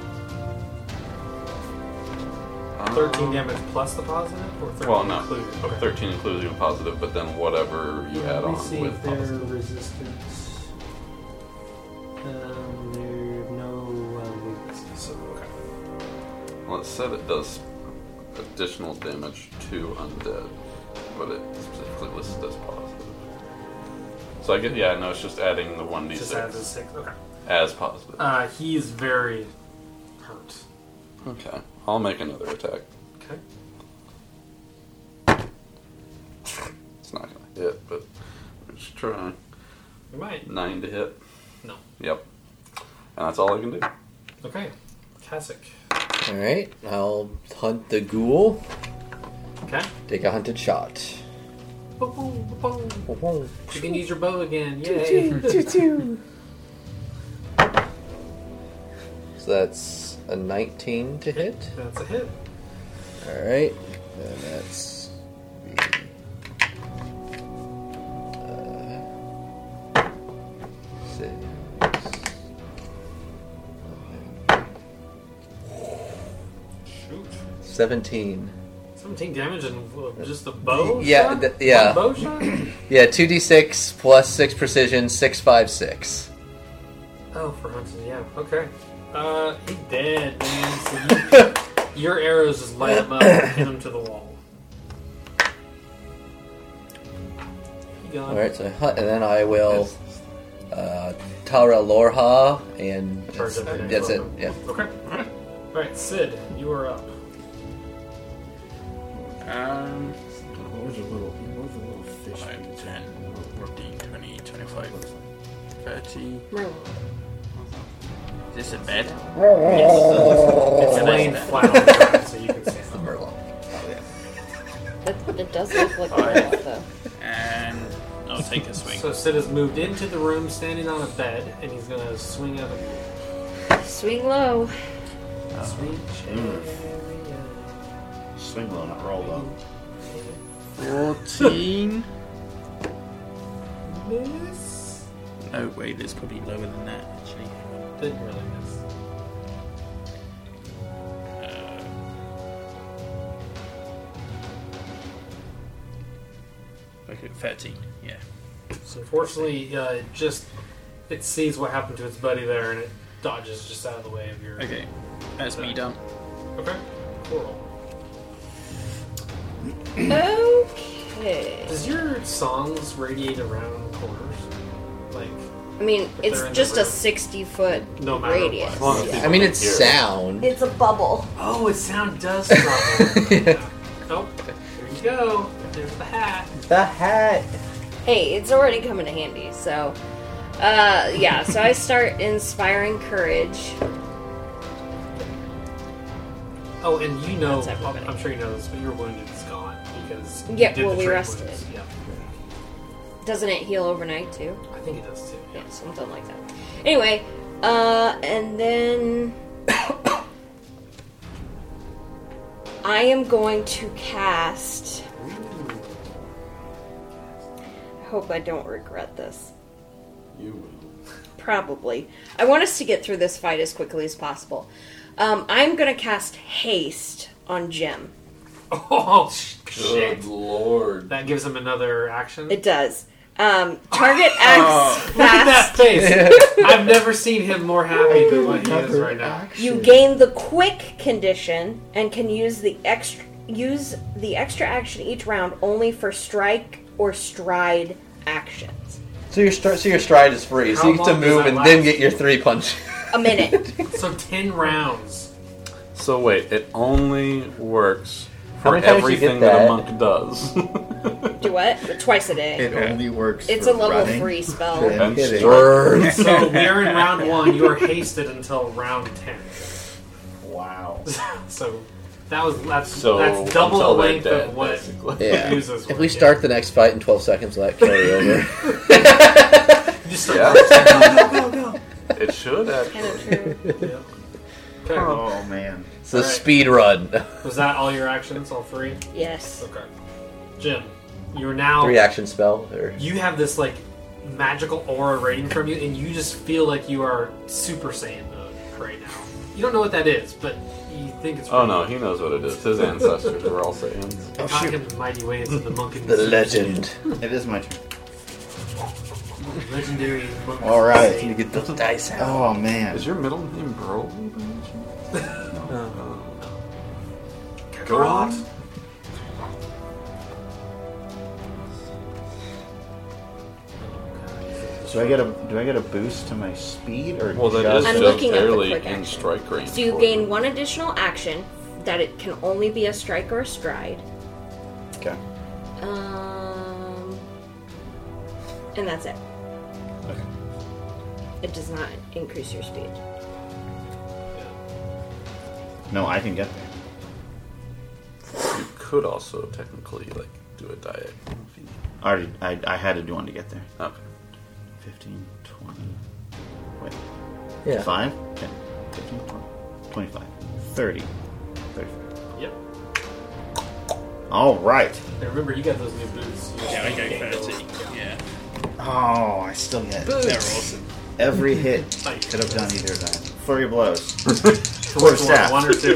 13 damage plus the positive, or 13 Well, no. included? Okay. 13 including the positive, but then whatever you add Let me on see with if their positive. resistance. There's no weaknesses. So, okay. Well, it said it does additional damage to undead, but it specifically listed as positive. So I get, yeah, no, it's just adding the 1d6 Just adds a 6. Okay. as positive. He is very hurt. Okay, I'll make another attack. Okay. It's not gonna hit, but let's try. You might. 9 to hit. No. Yep. And that's all I can do. Okay. Kasich. Alright, I'll hunt the ghoul. Okay. Take a hunted shot. Boom, boom, boom. Choo, You can use your bow again. choo, Yay. choo, choo. So that's a 19 to hit. That's a hit. Alright, then that's the 17. 17 damage and just a bow Yeah, shot? yeah. One bow shot? Yeah, 2d6 plus 6 precision, 6, 5, 6. Oh, for hunting, yeah. Okay. He's dead, man. So your arrows just light him up and hit him to the wall. Alright, so I hunt, and then I will Tara Lorha, and Charge up the next that's it. one. Yeah. Okay. Alright, Sid, you are up. What was a little fish? 5, 10, 15, 20, 25, 30. Is this a bed? It's laying flat on the ground, so you can stand up. Merlot. It does look like a Alright. robot, though. And I'll take a swing. So Sid has moved into the room, standing on a bed, and he's gonna swing at a Swing low. sweet chariot. Swing low, not roll low. 14. Miss. No, wait, it's probably lower than that, actually. Didn't really miss. Okay, 13, yeah. So unfortunately, it sees what happened to its buddy there, and it dodges just out of the way of your. Okay, that's me done. Okay. Cool. Okay. Does your songs radiate around corners? Like, I mean, But it's they're in the just a room. 60-foot no matter radius. what. As long as Yeah. people I mean, can it's hear it. sound. It's a bubble. Oh, its sound does travel. Yeah. Oh, there you go. There's the hat. The hat. Hey, it's already coming in handy, so. Yeah, so I start inspiring courage. Oh, and you know, That's everybody. I'm sure you know this, but your wounded is gone because you Yeah, did well, the we trade rested wounds. it. Yeah, Doesn't it heal overnight, too? I think it does too. Yeah, something like that. Anyway, and then. I am going to cast. I hope I don't regret this. You will. Probably. I want us to get through this fight as quickly as possible. I'm going to cast Haste on Jim. Oh, Good shit. lord. That gives him another action. It does. Target acts Look at that fast. face. I've never seen him more happy than what he is right now. You gain the quick condition and can use the extra action each round only for strike or stride actions. So your stride is free, so How you get to long does move that and then last? get your 3 punch. A minute. So 10 rounds. So wait, it only works How for many times you get everything that a that? monk does. Do what? Twice a day. It only works. It's for a level running. 3 spell. Yeah. And kidding. strike. So we're in round 1. You are hasted until round 10. Wow. So that's So that's double the until they're length dead, of what basically. Yeah. uses. If we start the next fight in 12 seconds, will that carry over? You just start Yeah. go, go, go. It should actually. Kind of true. Yeah. Okay. Oh man. It's a Alright. speed run. Was that all your actions? All 3? Yes. Okay. Jim, you're now 3 action spell. Or... you have this like magical aura radiating from you, and you just feel like you are Super Saiyan mode right now. You don't know what that is, but you think it's. Oh no, he knows what it is. His ancestors were all Saiyans. Taught him the mighty ways of the monk and The Super legend. It is my turn. Saiyan. Legendary monk. All right. You get those dice out. Oh man. Is your middle name Broly? by any chance? Go on. Do I get a boost to my speed or Well, that just is I'm just looking at the barely quick in action. strike range. So you for gain 1 additional action that it can only be a strike or a stride. Okay. And that's it. Okay. It does not increase your speed. No, I can get there. You could also technically like do a diagonal. if you- I had to do one to get there. Okay. 15, 20. Wait. Yeah. 5, 10, 15, 20, 25, 30, 35. Yep. All right. And remember, you got those new boots. You Yeah, I just go can't 30. Yeah. Oh, I still get They're awesome. every hit. Like, Could have done either of that. Flurry of blows. Which staff. one or 2?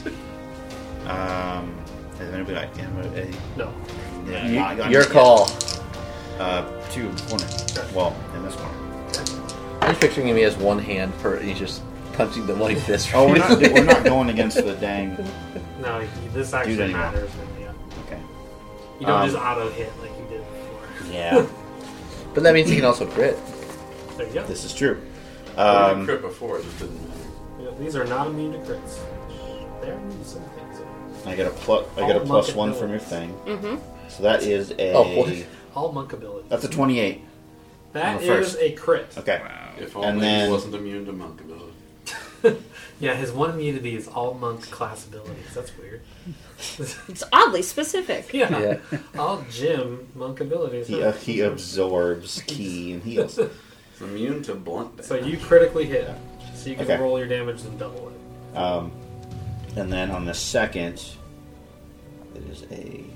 Has anybody got No. yeah, Your call. 2 corner. Well, in this corner. I'm just picturing him. He has one hand and he's just punching them like this. Oh, we're not going against the dang. No, this actually anymore. matters. Yeah. Okay. You don't just auto hit like you did before. Yeah, But that means he can also crit. There you go. this is true. I crit before, it just didn't matter. Yeah, these are not immune to crits. They're immune to some things. I get a plus one from your thing. Mm-hmm. So that is a. Oh, boy. All monk abilities. That's a 28. That on the first. is a crit. Okay. Wow. If And only then- he wasn't immune to monk ability. Yeah, his one immunity is all monk class abilities. That's weird. It's oddly specific. Yeah. Yeah. All gym monk abilities. huh? He absorbs ki and heals. It's immune to blunt damage. So you critically hit. So you can Okay. roll your damage and double it. And then on the second, it is a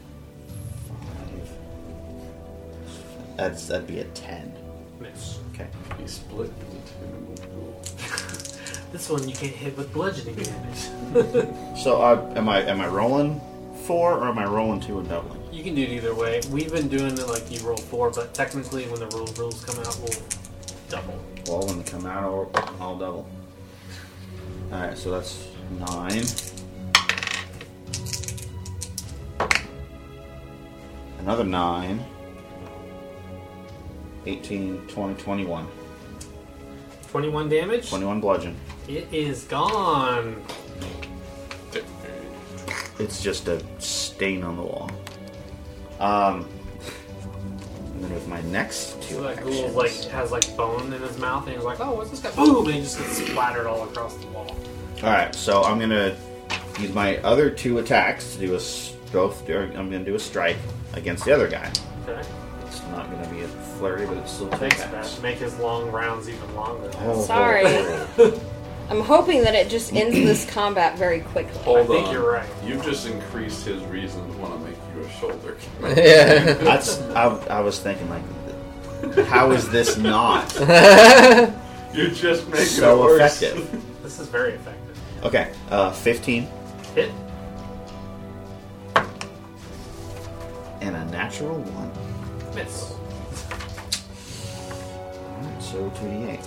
5. That'd be a 10. Miss. Okay. He split into two. This one you can't hit with bludgeoning damage. So am I rolling 4 or am I rolling 2 and doubling? You can do it either way. We've been doing it like you roll 4, but technically when the rules come out, we'll double. Well, when they come out, I'll double. All right, so that's 9. Another 9. 18, 20, 21. 21 damage. 21 bludgeon. It is gone. It's just a stain on the wall. And then with my next 2 So that actions, ghoul has bone in his mouth, and he's like, "Oh, what's this guy?" Boom! And he just gets splattered all across the wall. all right, so I'm gonna use my other 2 attacks to do I'm gonna do a strike against the other guy. Okay. It's not gonna be a flurry, but it's still 2 Thanks, attacks. Matt. Make his long rounds even longer. Oh. Sorry. I'm hoping that it just ends this combat very quickly. Hold I think on. you're right. You've just increased his reason to want to make you a shoulder. Yeah. I was thinking like, how is this not You're just making it so worse. effective? This is very effective. Okay, 15 Hit. and a natural 1. Miss. Alright, so 2d8.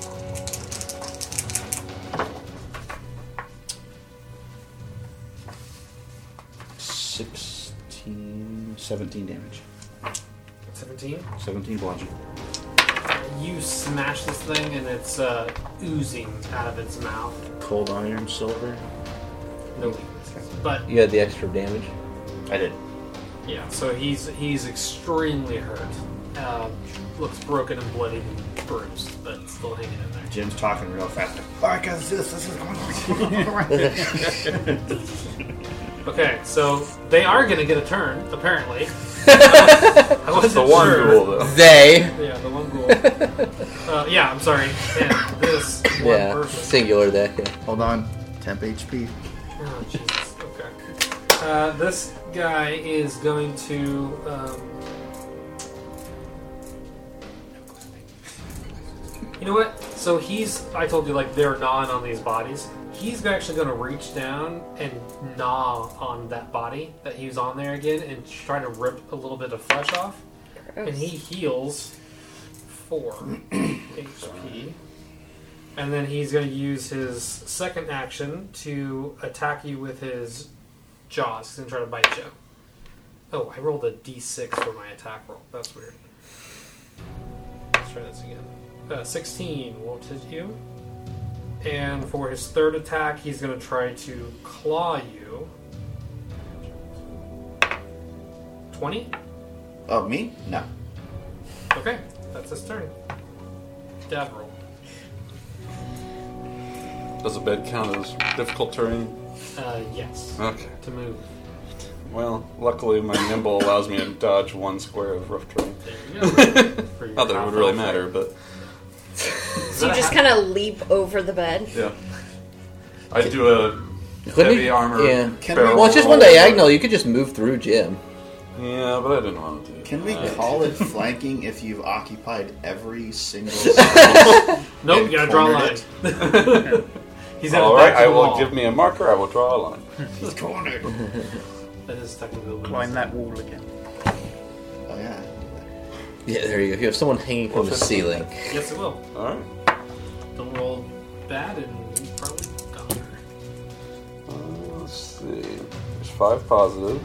17 damage. 17. 17 bludgeon. You smash this thing, and it's oozing out of its mouth. Cold iron silver. No weaknesses. But You had the extra damage. I did. yeah, so he's extremely hurt. Looks broken and bloodied and bruised, but still hanging in there. Jim's talking real fast. Like this is going on. Okay, so they are going to get a turn, apparently. I wasn't The one sure. rule, though. They. Yeah, the one ghoul. Yeah, I'm sorry. And this one Yeah. person. Singular deck. Yeah. Hold on. Temp HP. Oh, Jesus. Okay. This guy is going to. You know what? So I told you, they're gnawing on these bodies. He's actually going to reach down and gnaw on that body that he was on there again and try to rip a little bit of flesh off. And he heals 4 HP. And then he's going to use his second action to attack you with his jaws. He's going to try to bite you. Oh, I rolled a d6 for my attack roll. That's weird. Let's try this again. 16 won't hit you. And for his third attack, he's going to try to claw you. 20? Oh, me? No. Okay, that's his turn. Dab roll. Does a bed count as difficult terrain? Yes. Okay. To move. Well, luckily my nimble allows me to dodge 1 square of rough terrain. There you go. For your Not that it half would really health. matter, but So you just kind of leap over the bed. yeah. I do a Couldn't heavy he- armor. yeah. barrel Well, it's just one roll. diagonal. You could just move through Jim. Yeah, but I didn't want to do it. Can we Uh, call it flanking if you've occupied every single Nope, and you gotta draw a cornered line. He's at All the right, back I of the will wall. give me a marker. I will draw a line. He's cornered. That is technically what Climb it that wall again. Oh, yeah. Yeah, there you go. You have someone hanging from the ceiling. is. Yes, it will. All right. Don't roll bad, and you probably got her. Let's see. There's 5 positive.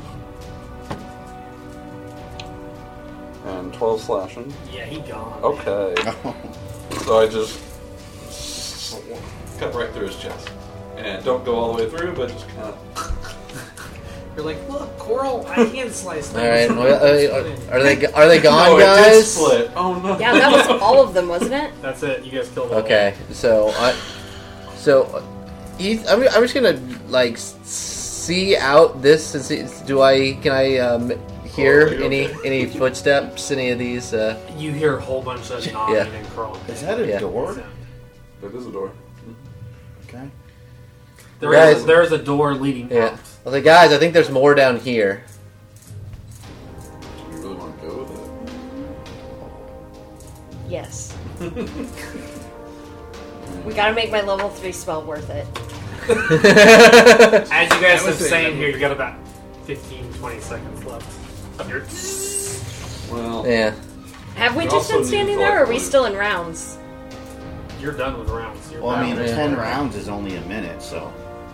And 12 slashing. Yeah, he gone. Okay. So I just cut right through his chest. And don't go all the way through, but just kind of... You're like, look, Coral, I can slice All things. right, are they gone, no, it did guys? split. Oh no. Yeah, that was all of them, wasn't it? That's it. You guys killed all Okay, so I'm just gonna like see out this and see. Can I hear Oh, okay. any footsteps? Any of these? You hear a whole bunch of nodding Yeah. and crawling. Is that a Yeah. door? That is a door. Okay. Guys. There's a door leading Yeah. out. I was like, guys, I think there's more down here. You really want to go with it? Yes. We gotta make my level 3 spell worth it. As you guys That have was it. saying here, you got about 15-20 seconds left of your... Well, Yeah. Have we You just also been standing need there, or are we like- still in rounds? You're done with rounds. You're Well, I mean, back. Yeah. 10 rounds is only a minute, so.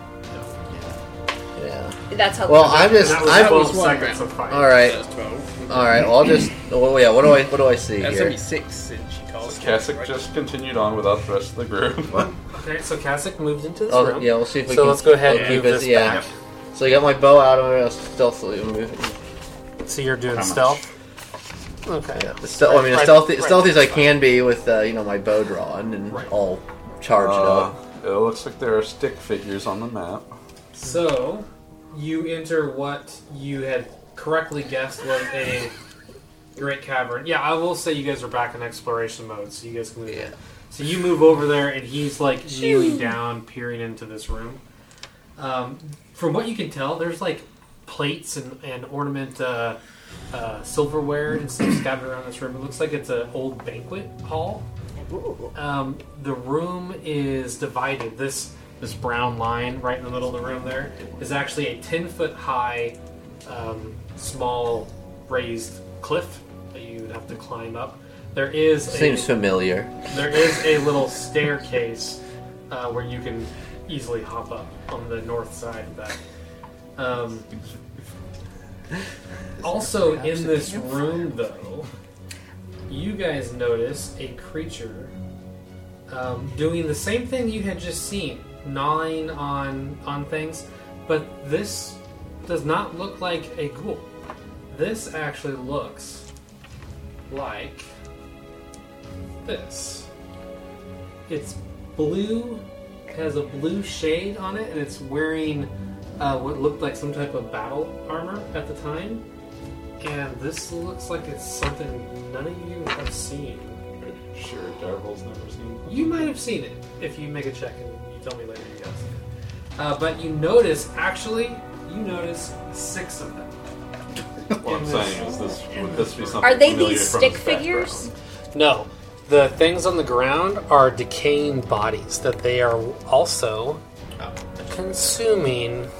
Yeah. Yeah. That's how. Well, I'm And just. that was I'm 12 was one seconds round. of fighting. all right. That's 12. All right. Well, I'll just. Oh yeah. What do I see That's here? only 6 since she cast. Kasich right? just continued on without the rest of the group. Okay, so Kasich moved into this Oh room. yeah. We'll see if we So can. let's go ahead we'll and keep move it- this yeah. back. So I got my bow out. I'm gonna stealthily move. So you're doing How much? stealth? Okay. Yeah. As stealthy as I can be with my bow drawn and Right. all charged up. It looks like there are stick figures on the map. So, you enter what you had correctly guessed was a great cavern. Yeah, I will say you guys are back in exploration mode, so you guys can move in. So you move over there, and he's like kneeling down, peering into this room. From what you can tell, there's like plates and ornament silverware and stuff scattered around this room. It looks like it's an old banquet hall. The room is divided. This brown line right in the middle of the room there is actually a 10-foot high, small raised cliff that you would have to climb up. There is Seems familiar. there is a little staircase where you can easily hop up on the north side of that. Also, in this room, though, you guys notice a creature doing the same thing you had just seen, gnawing on things, but this does not look like a ghoul. This actually looks like this. It's blue, has a blue shade on it, and it's wearing what looked like some type of battle armor at the time. And this looks like it's something none of you have seen. Are you sure Darvel's never seen it? You might have seen it if you make a check and you tell me later you guys. But you notice 6 of them. What I'm saying is would this be something Are they familiar these from stick his figures? background? No. The things on the ground are decaying bodies that they are also consuming.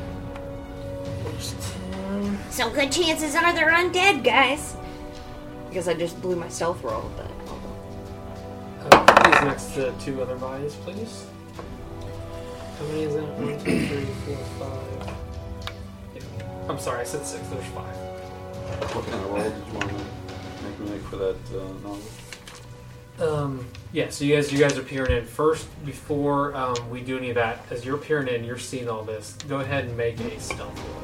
Some good chances are they're undead, guys. Because I just blew my stealth roll, but. Please next to 2 other bodies, please. How many is that? 1, 2, 3, 4, 5. Yeah. I'm sorry, I said 6. There's 5. What kind of roll did you want to make for that novel? Yeah, so you guys are peering in. First, before we do any of that, as you're peering in, you're seeing all this, go ahead and make a stealth roll.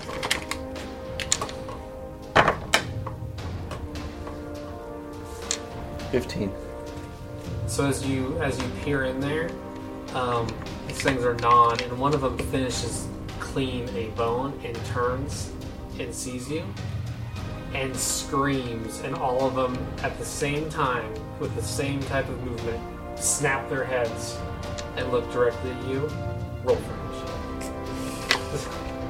15. So as you peer in there, these things are gnawed, and one of them finishes clean a bone and turns and sees you and screams, and all of them at the same time with the same type of movement snap their heads and look directly at you. Roll for initiative.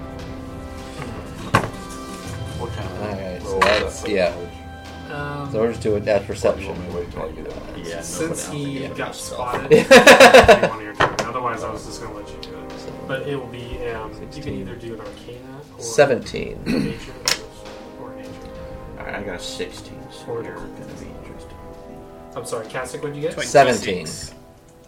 What kind of Alright, so roll that's- is that? yeah. So we're just doing that You perception. want me to wait till I get out? Yeah, Since nobody he else got gets spotted, Yeah. you want your turn. Otherwise, I was just going to let you do it. But it will be, you can either do an Arcana or 17. Nature or Nature. Alright, I got a 16, so Or you're cool. going to be interested. I'm sorry, Kasich, what'd you get? 17.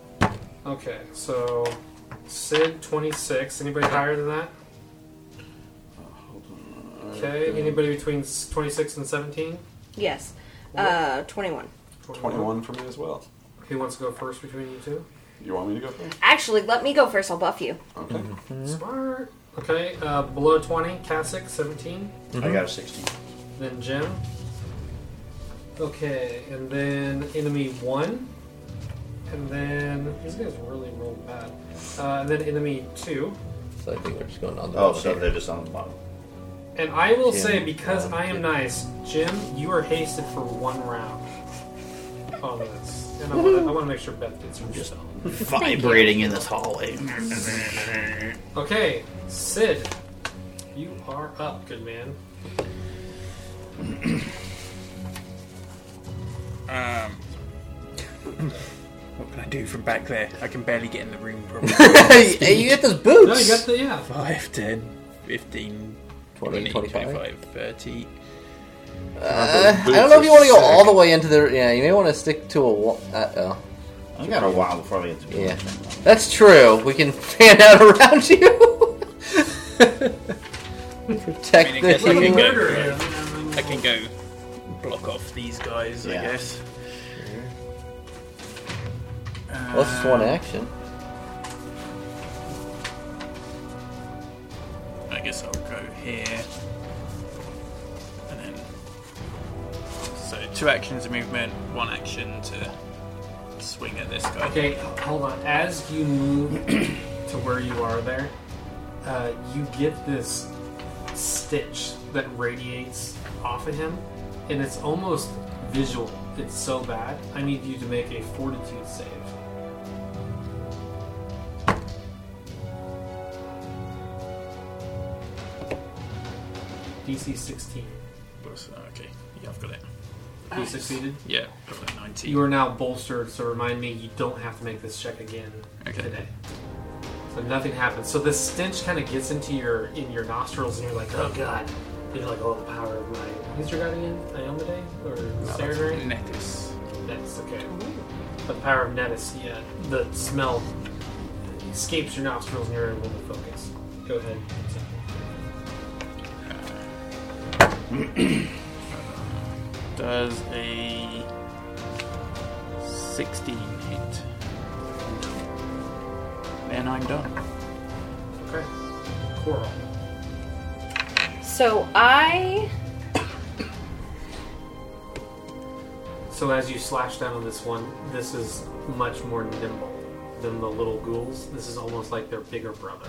Okay, so Sid 26. Anybody higher than that? Hold on. Okay. Anybody between 26 and 17? Yes. 21. 21 for me as well. Who wants to go first between you two? You want me to go first? Actually, let me go first. I'll buff you. Okay. Smart. Okay, below 20, Kasich, 17. I got a 16. Then Jim. Okay, and then enemy 1. And then, these guys really rolled bad. And then enemy 2. So I think we're just going on the Oh, bottom so here. they're just on the bottom. And I will Jim, say, because I am 2. nice, Jim, you are hasted for 1 round on this. And I want to make sure Beth gets herself. Vibrating in this hallway. Okay, Sid, you are up, good man. What can I do from back there? I can barely get in the room. Probably. Hey, you get those boots! No, you got the, yeah. 5, 10, 15, 20, 25, 30. I don't know if you want to go all the way into the... Yeah, you may want to stick to a wall. Uh-oh. I got a while before we get to Yeah. That's true. We can fan out around you. Protect I mean, I the guess I can human. go. Murder him. I can go block off these guys. Yeah. I guess. Well, that's just one action. I guess I'll go here, and then so 2 actions of movement, 1 action to swing at this guy. Okay, hold on. As you move to where you are there, you get this stitch that radiates off of him, and it's almost visual. It's so bad. I need you to make a fortitude save. DC 16. Okay, yeah, I've got it. You succeeded. Yeah, got it. 19. You are now bolstered, so remind me you don't have to make this check again Okay. today. So nothing happens. So this stench kind of gets into your nostrils, and you're like, oh god. And you're like, oh, the power of my. Who's your god again? Iomade or Serenary? Netis. Netis. Okay. But the power of Netis, yeah. The smell escapes your nostrils, and you're able to focus. Go ahead. Does a 16 hit? Then I'm done. Okay. Coral. So So as you slash down on this one, this is much more nimble than the little ghouls. This is almost like their bigger brother.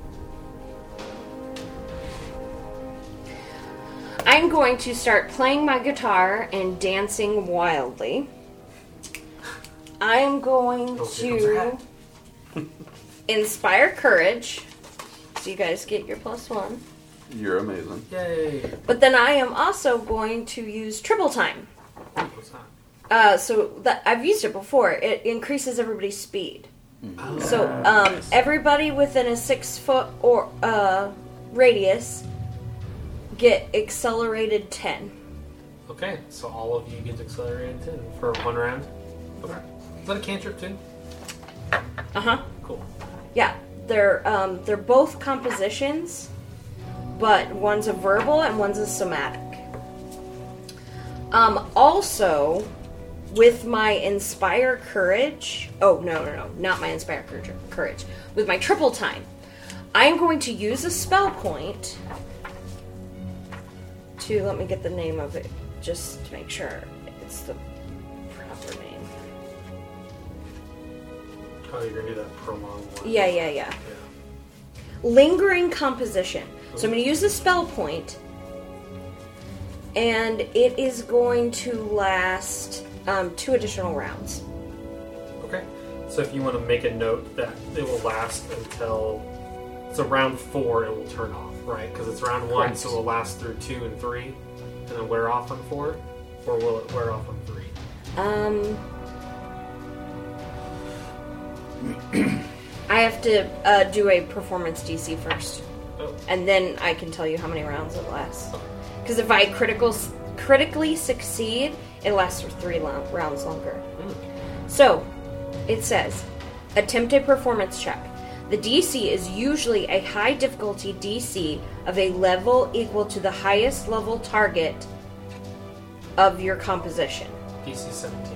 I'm going to start playing my guitar and dancing wildly. I'm going Oh, here comes her to hat. inspire courage. So you guys get your +1. You're amazing. Yay! But then I am also going to use triple time. What's that? So that I've used it before. It increases everybody's speed. Oh. So everybody within a 6 foot or radius get accelerated 10. Okay, so all of you get accelerated 10 for 1 round. Okay. Is that a cantrip too? Cool. Yeah, they're both compositions, but one's a verbal and one's a somatic. Also, with my Inspire Courage... Oh, no, not my Inspire Courage. With my triple time, I am going to use a spell point to... Let me get the name of it, just to make sure it's the proper name. Oh, you're gonna do that prolonged one. Yeah. Lingering Composition. So I'm going to use the spell point, and it is going to last 2 additional rounds. Okay. So if you want to make a note that it will last until... So round 4 it will turn off, right? Because it's round 1, Correct. so it will last through 2 and 3, and then wear off on 4? Or will it wear off on 3? I have to do a performance DC first, Oh. and then I can tell you how many rounds it lasts. Because if I critically succeed, it lasts for 3 rounds longer. So, it says, Attempt a performance check. The DC is usually a high difficulty DC of a level equal to the highest level target of your composition. DC 17.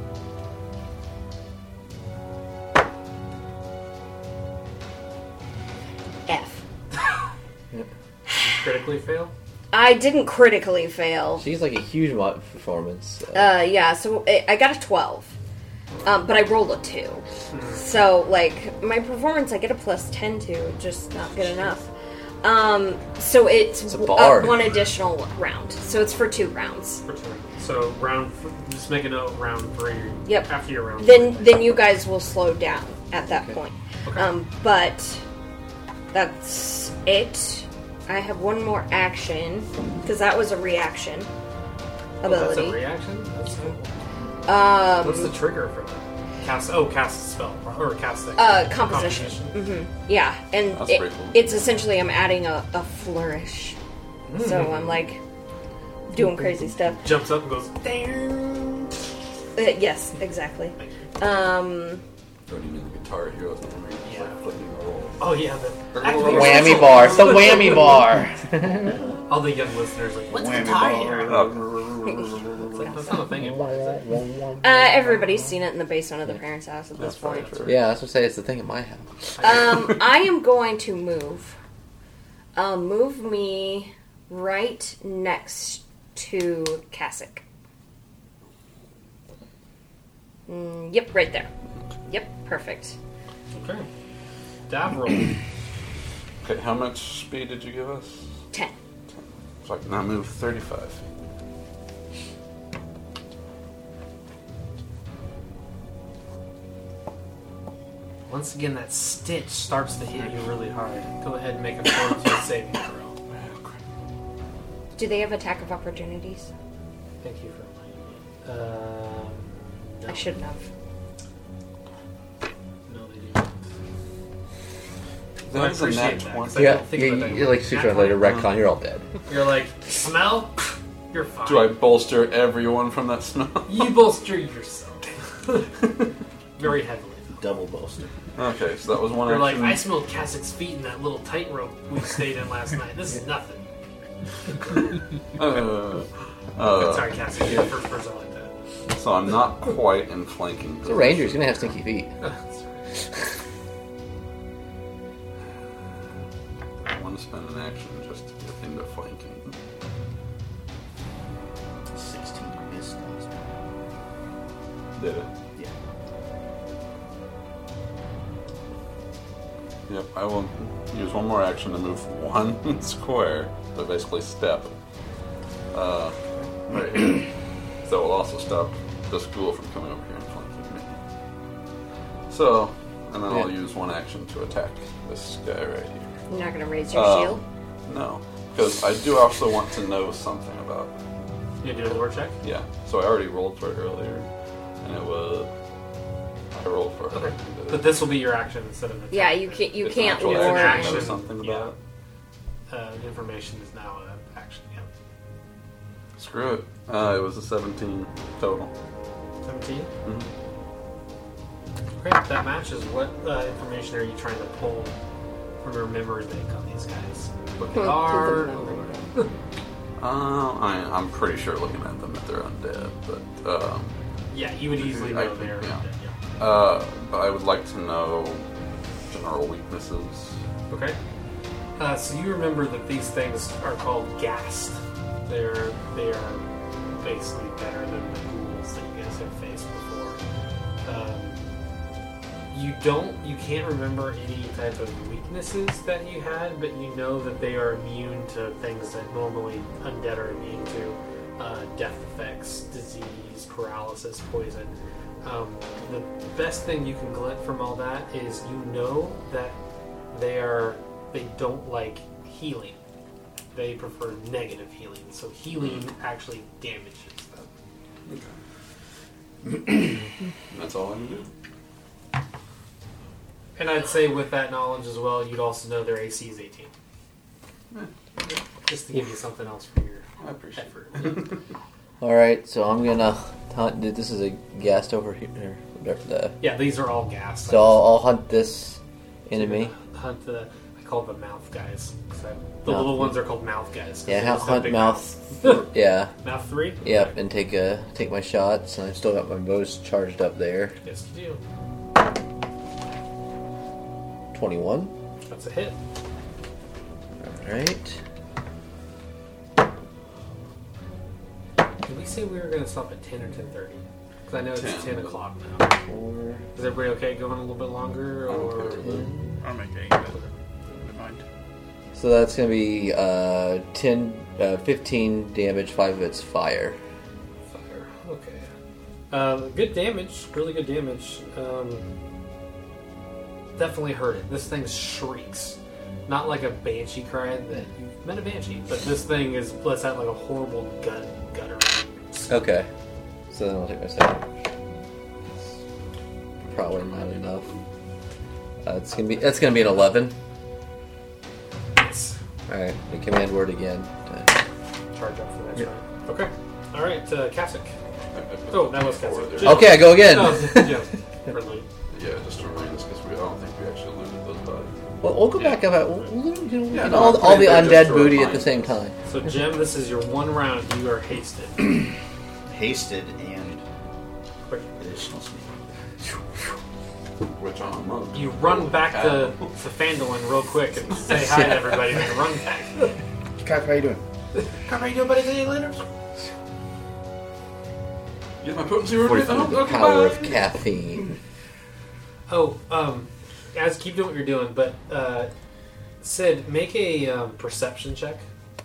F. Critically fail? I didn't critically fail. She's like a huge performance. Yeah, so I got a 12. But I rolled a 2. So, like, my performance I get a plus 10 to, just not good enough. So it's a bar. one additional round. So it's for 2 rounds. For 2. So just make a note, round 3. Yep. After your round Then 3. then you guys will slow down at that point. Okay. But that's it. I have one more action, because that was a reaction ability. That's a reaction? That's cool. What's the trigger for that? Cast a spell. Or cast a composition. Yeah, and That's pretty cool. it's essentially I'm adding a flourish. So I'm like doing crazy stuff. Jumps up and goes, damn. Yes, exactly. Don't even the Guitar Hero thing where you're just like flicking a roll. Oh, yeah. Whammy bar. It's the whammy bar. All the young listeners like, what's Whammy Guitar bar. Hero? It's like, that's not a thing anymore, is it? Everybody's seen it in the basement of the parents' house at this That's very point. true. Yeah, that's what I say. It's the thing in my house. I am going to move. Move me right next to Kasich. Yep, right there. Yep, perfect. Okay. Davril. Okay, how much speed did you give us? 10. So I can now move 35 feet. Once again, that stitch starts to hit you really hard. Go ahead and make a fortitude saving throw. Do they have attack of opportunities? Thank you for reminding me. No. I shouldn't have. No, they do not. That is a appreciate nat that, 20. 'cause I Yeah, don't think about that. you're like super later retcon. You're all dead. You're like, smell? You're fine. Do I bolster everyone from that smell? You bolster yourself. Very heavily. Double bolster. Okay, so that was one You're like, action. I smelled Kassich's feet in that little tightrope we stayed in last night. This is nothing. Sorry, Kassich, you're the first person like that. So I'm not quite in flanking. The ranger's gonna have stinky feet. I want to spend an action just to get into flanking. 16 missed last time. Did it? Yeah. Yep, I will use one more action to move one square, so basically step. Right here. So will also stop the school from coming over here and flanking me. So, and then I'll use one action to attack this guy right here. You're not going to raise your shield? No, because I do also want to know something about. You do a lore check? Yeah, so I already rolled for it earlier, and it was. I rolled for it. Okay. But this will be your action instead of an attack. Yeah, you can't. You It's an can't actual lure. action. Action. Know something about Information is now an action. Yeah. Screw it. It was a 17 total. 17. Mhm. Okay, that matches. What information are you trying to pull from your memory bank on these guys? What they are? I'm pretty sure looking at them that they're undead, but Yeah, you would easily know they're yeah. dead, yeah. But I would like to know general weaknesses. Okay. So you remember that these things are called ghast. They are basically better than the ghouls that you guys have faced before. You can't remember any type of weaknesses that you had, but you know that they are immune to things that normally undead are immune to. Death effects, disease, paralysis, poison. The best thing you can glean from all that is you know that they don't like healing. They prefer negative healing. So healing actually damages them. Okay. That's all I can do. And I'd say with that knowledge as well, you'd also know their AC is 18. Just to give you something else for your I appreciate effort. All right, so I'm gonna. This is a ghast over here. Yeah, these are all gas. So I'll hunt this enemy. Hunt the. I call them mouth guys. The Mouth. little ones are called mouth guys. 'cause Yeah, they just have hunt big mouth. mouths. Yeah. Mouth 3. Yep, and take my shots. And I've still got my bows charged up there. Yes, you do. 21. That's a hit. All right. Did we say we were going to stop at 10 or 10:30? Because I know it's 10 o'clock now. 4. Is everybody okay going a little bit longer? Or I'm okay. Never mind. So that's gonna be 15 damage. 5 of it's fire. fire? Okay. Good damage. Really good damage. Definitely hurt it. This thing shrieks. Not like a banshee cry that you've met a banshee, but this thing lets out like a horrible gutter. Okay. So then I'll take my second. Probably not enough. That's gonna be an 11. Yes. All right. The command word again. Charge up for that. Yep. Right? Okay. All right, Kasich. Oh, that was Kasich. Okay, I go again. Oh, yeah. Friendly. Yeah, just to remind us, because I don't think we actually looted those bodies. Well, we'll go back up. We'll Yeah, get no, all I'm the pretty good just undead to booty at remind the same time. So, Jim, this is your one round. You are hasted. Hasted and Quick. additional speed. Which I'm a monk. You run back to Phandalin real quick and say hi to everybody and then run back. Cap, how you doing? How are you doing, buddy? See you later. Get my potency word with The power of caffeine. Oh, guys, keep doing what you're doing, but Sid, make a perception check.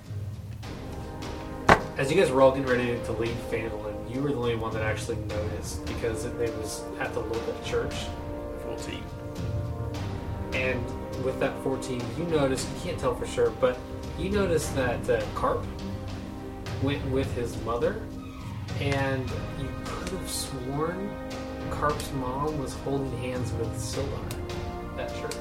As you guys were all getting ready to leave Phandalin, you were the only one that actually noticed because it was at the local church. 14. And with that 14, you noticed, you can't tell for sure, but you noticed that Carp went with his mother, and you could have sworn Carp's mom was holding hands with Sildar at church.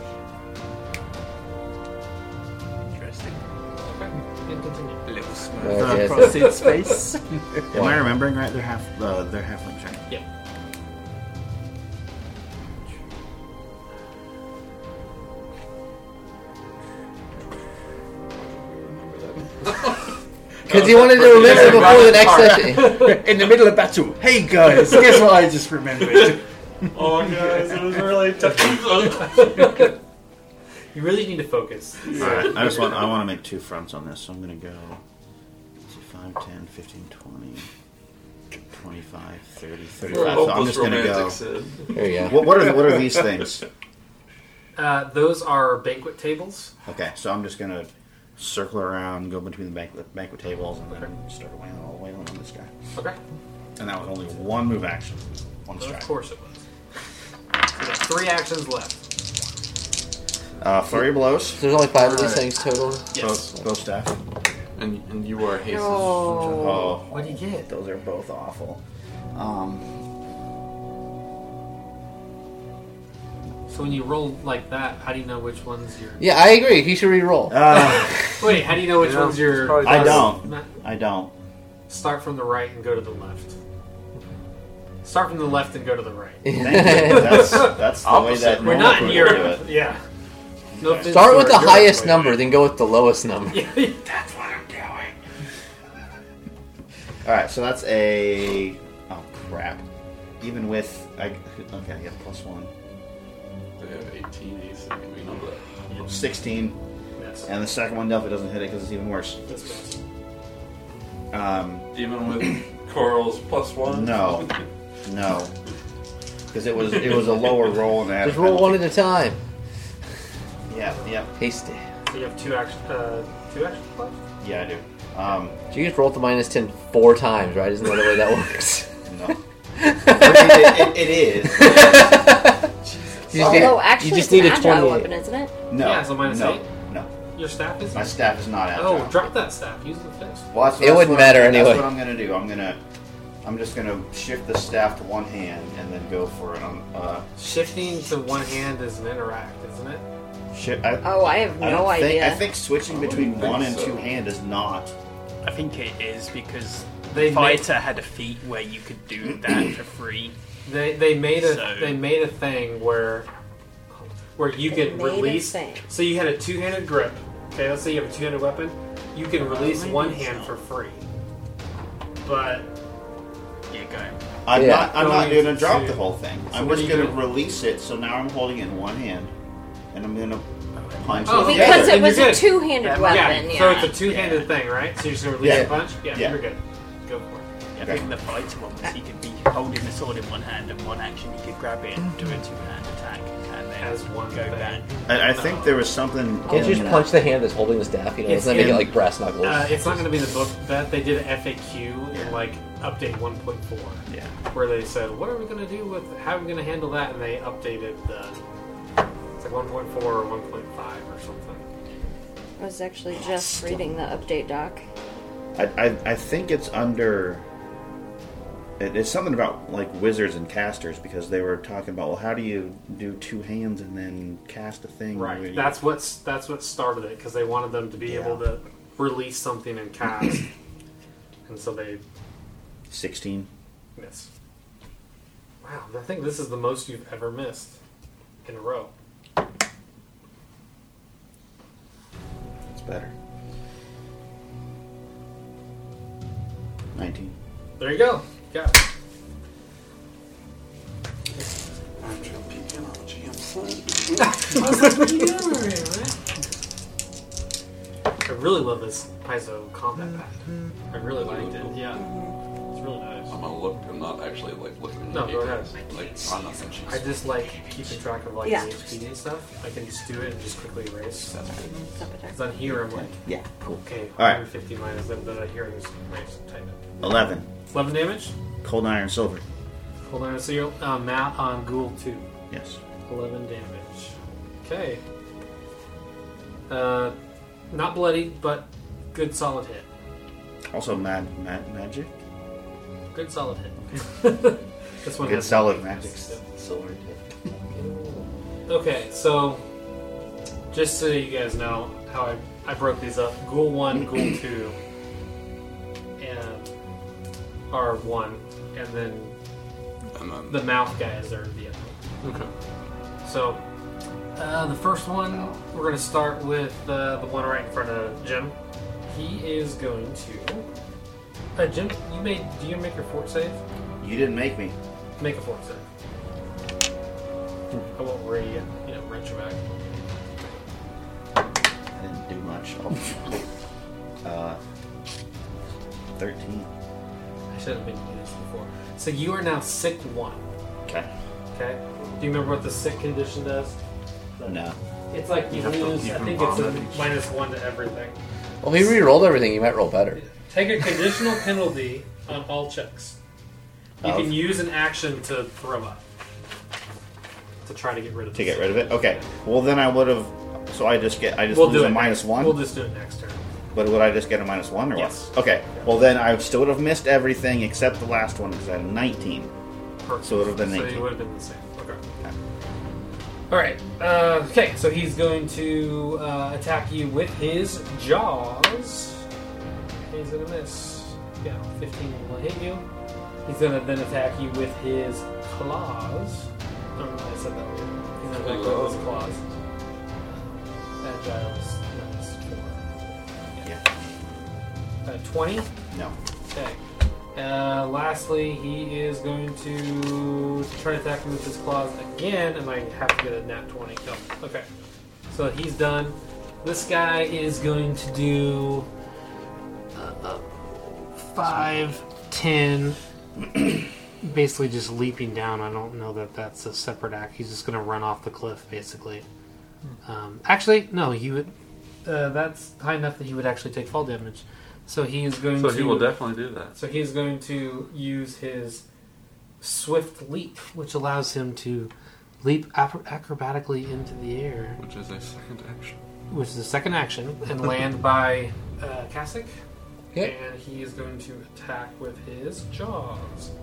Interesting. Okay, you can continue. A little smirk Okay, across its face. Am I remembering right? They're halflings, right? Yep. Because he wanted to remember before the next session. In the middle of battle. Hey guys, guess what I just remembered? Oh, guys, it was really tough. You really need to focus. Alright, I want to make 2 fronts on this, so I'm going to go 5, 10, 15, 20, 25, 30, 35. So I'm just going to go. There you go. What are these things? Those are banquet tables. Okay, so I'm just going to circle around, go between the banquet tables, and then start wailing on this guy. Okay. And that was only 1 move action. 1 Of strike. course it was. So we got 3 actions left. Flurry of blows. There's only 5 of these Alright. things total. Yes. Bow staff. And you are hasted. Oh, What do you get? those are both awful. So when you roll like that, how do you know which one's your... Yeah, I agree. He should re-roll. Wait, how do you know which one's your... probably I don't. Not- I don't. Start from the right and go to the left. Start from the left and go to the right. Thank you. That's the way that We're normal not in people do Europe. it. Yeah. No offense Start to with the our Europe highest players. number, then go with the lowest number. Yeah. That's what I'm doing. Alright, so that's a... Oh, crap. Even with... Okay, I get +1. They have 18 AC. We know that. 16. Yes. And the second one definitely doesn't hit it because it's even worse. That's best. Even with Coral's +1? No. No. Because it was a lower roll and I had Just roll one at a time. Yeah, yeah. Hasty. So you have 2 actions left? Yeah, I do. So you just rolled the -10 4 times, right? Isn't that the way that works? No. it is. You Although, actually, you just it's an need a agile 28. weapon, isn't it? No. Yeah, so minus no. 8? No. Your staff is? My staff is not agile. Oh, drop that staff. Use the fist. Well, It wouldn't matter anyway. That's what I'm gonna do. I'm just gonna shift the staff to one hand and then go for it. Shifting to one hand is an interact, isn't it? Oh, I have no idea. I think switching between think one and so. 2 hand is not. I think it is because They Fighter had a feat where you could do that for free. They made a So- they made a thing where you could Made a release. thing. So you had a two-handed grip. Okay, let's say you have a two-handed weapon. You can release one hand for free. But Yeah, go. I'm Yeah. not Going going to drop to- the whole thing. So I'm what just are you going to doing? release it. So now I'm holding it in one hand, and I'm going to punch Oh, it okay. Because together. it was You're a good. two-handed Yeah, weapon. yeah, Yeah. so it's a two-handed thing, right? So you're just gonna release Yeah. a punch. Yeah, Yeah. you're good. Go for it. I think the fighter one was he could be holding the sword in one hand, and one action he could grab it and do a two-hand attack, and then As one go thing. back. I think there was something. Can't you in- just punch the hand that's holding the staff? You know, It's doesn't that make in- it like brass knuckles? It's not going to be in the book, but they did an FAQ in like update 1.4, Yeah. where they said, "What are we going to do with? How are we going to handle that?" And they updated the. It's like 1.4 or 1.5 or something. I was actually just reading the update doc. I think it's under. It's something about like wizards and casters because they were talking about, well, how do you do two hands and then cast a thing? where Right. you- That's what started it because they wanted them to be able to release something and cast, and so they 16. miss. Wow, I think this is the most you've ever missed in a row. It's better. 19. There you go. Got it. I'm trying to peek in on the GM I was like, what are you doing over here, man? I really love this Paizo combat pack. I really liked it. Yeah. It's really nice. I'm gonna look. I'm not actually like looking. No, at go it. ahead. Like on nothing. I just like keeping track of like Yeah. the HP and stuff. I can just do it and just quickly erase. That's good. Because on here I'm like, Yeah, cool. okay, All right. 150 minus them, then I hear it just erase, type it. 11. 11 damage. Cold iron silver. Hold on, so you're Matt on Ghoul 2. Yes. 11 damage. Okay. Not bloody, but good solid hit. Also magic. Good solid hit. This one Good has solid magic sword. Okay, so just so you guys know how I broke these up. Ghoul 1, Ghoul 2, and are 1, and then And then the mouth guys are the other. okay. So the first one, we're going to start with the one right in front of Jim. He is going to. Jim, do you make your fort save? You didn't make me. Make a fort save. I won't wrench you back. I didn't do much. 13. I should have been doing this before. So you are now sick 1. Okay. Okay? Do you remember what the sick condition does? No. It's like you have to- lose, you I can think it's a vomit. -1 to everything. Well, if he re-rolled everything, you might roll better. Take a conditional penalty on all checks. You Of? can use an action to throw up. To try to get rid of To this. get rid of it? Okay. Well, then I would have. So I just We'll lose do a it minus next- 1? We'll just do it next turn. But would I just get a -1 or Yes. what? Okay. Well, then I still would have missed everything except the last one because I had a 19. Perfect. So it would have been So 19. it would have been the same. Okay. Alright. Okay, so he's going to attack you with his jaws. He's going to miss. Yeah, 15 will hit you. He's going to then attack you with his claws. I don't know why I said that weird. He's going to attack you with his claws. Agile's minus 4. 20? No. Okay. Lastly, he is going to try to attack me with his claws again, and I have to get a nat 20. No. Okay. So he's done. This guy is going to do 5, 10. Basically just leaping down. I don't know that that's a separate act. He's just going to run off the cliff, basically. Actually, no, he would. That's high enough that he would actually take fall damage. So he is going So to. he will definitely do that. So he's going to use his swift leap, which allows him to leap acrobatically into the air, Which is a second action. which is the second action, and land by Kasich. Okay. And he is going to attack with his jaws.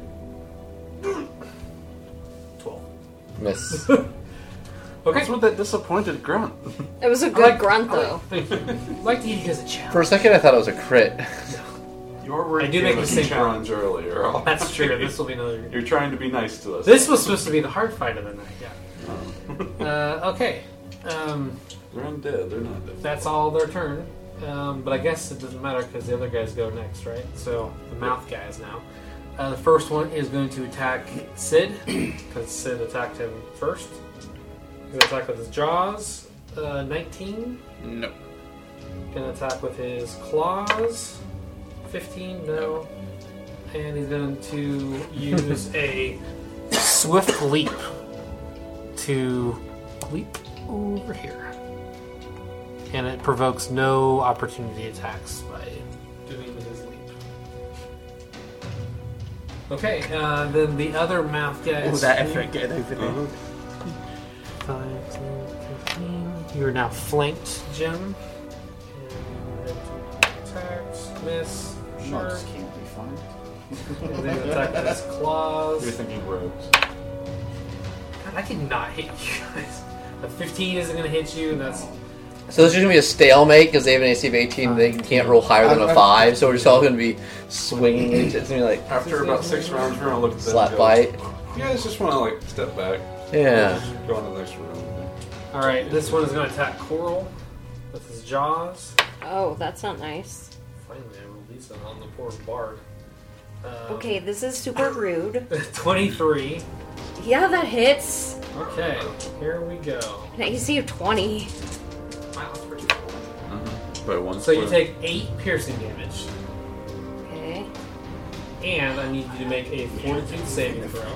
12. Miss. Okay. What's with that disappointed grunt? It was a good grunt, though. Thank you. I'd like to give you guys a challenge. For a second, I thought it was a crit. Your word I do make gave the us same a challenge earlier. That's true. This will be another. You're trying to be nice to us. This was supposed to be the hard fight of the night. Yeah. Okay. They're undead. They're not dead. That's all their turn. But I guess it doesn't matter because the other guys go next, right? So the mouth guys now. The first one is going to attack Sid because Sid attacked him first. He's going to attack with his jaws. 19. No. Going to attack with his claws. 15. No. And he's going to use a swift leap to leap over here. And it provokes no opportunity attacks by doing his leap. Okay, then the other math guys. All that effort getting over there. 5, 10, 15. You are now flanked, Jim. And attacks, miss, sure. Sharks can't be fun. And then attack with his claws. You're thinking rogues. God, I cannot hit you guys. A 15 isn't going to hit you, and that's. So this is going to be a stalemate because they have an AC of 18 they can't roll higher than a 5, so we're just all going to be swinging. It's going to be like After about 6 rounds, we're going to look at them slap and go, bite. You guys just want to like step back. Yeah. Go on to the next round. Alright, this one is going to attack Coral with his jaws. Oh, that's not nice. Finally, I release it on the poor bard. Okay, this is super rude. 23. Yeah, that hits. Okay, here we go. An AC of 20. Wow, that's pretty cool. By one So you square. take 8 piercing damage, Okay. and I need you to make a fortitude saving throw.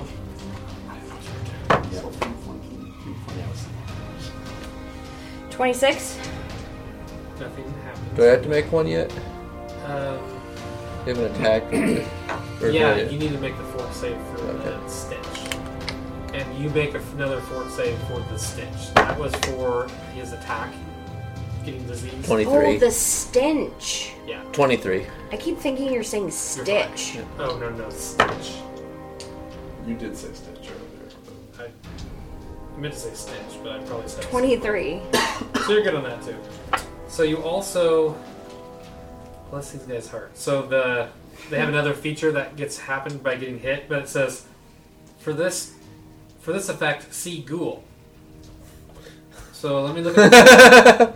26. Nothing happens. Do I have to make one yet? You have an attack? Or Yeah, avoid it? you need to make the fort save for the stench. And you make another fort save for the stench. That was for his attack, getting disease. 23. Oh, the stench. Yeah. 23. I keep thinking you're saying stitch. Oh, no, stench. You did say Stitch earlier. But I meant to say stench, but I probably said 23. So you're good on that too. So you also bless these guys' heart. So they have another feature that gets happened by getting hit, but it says for this effect, see ghoul. So let me look at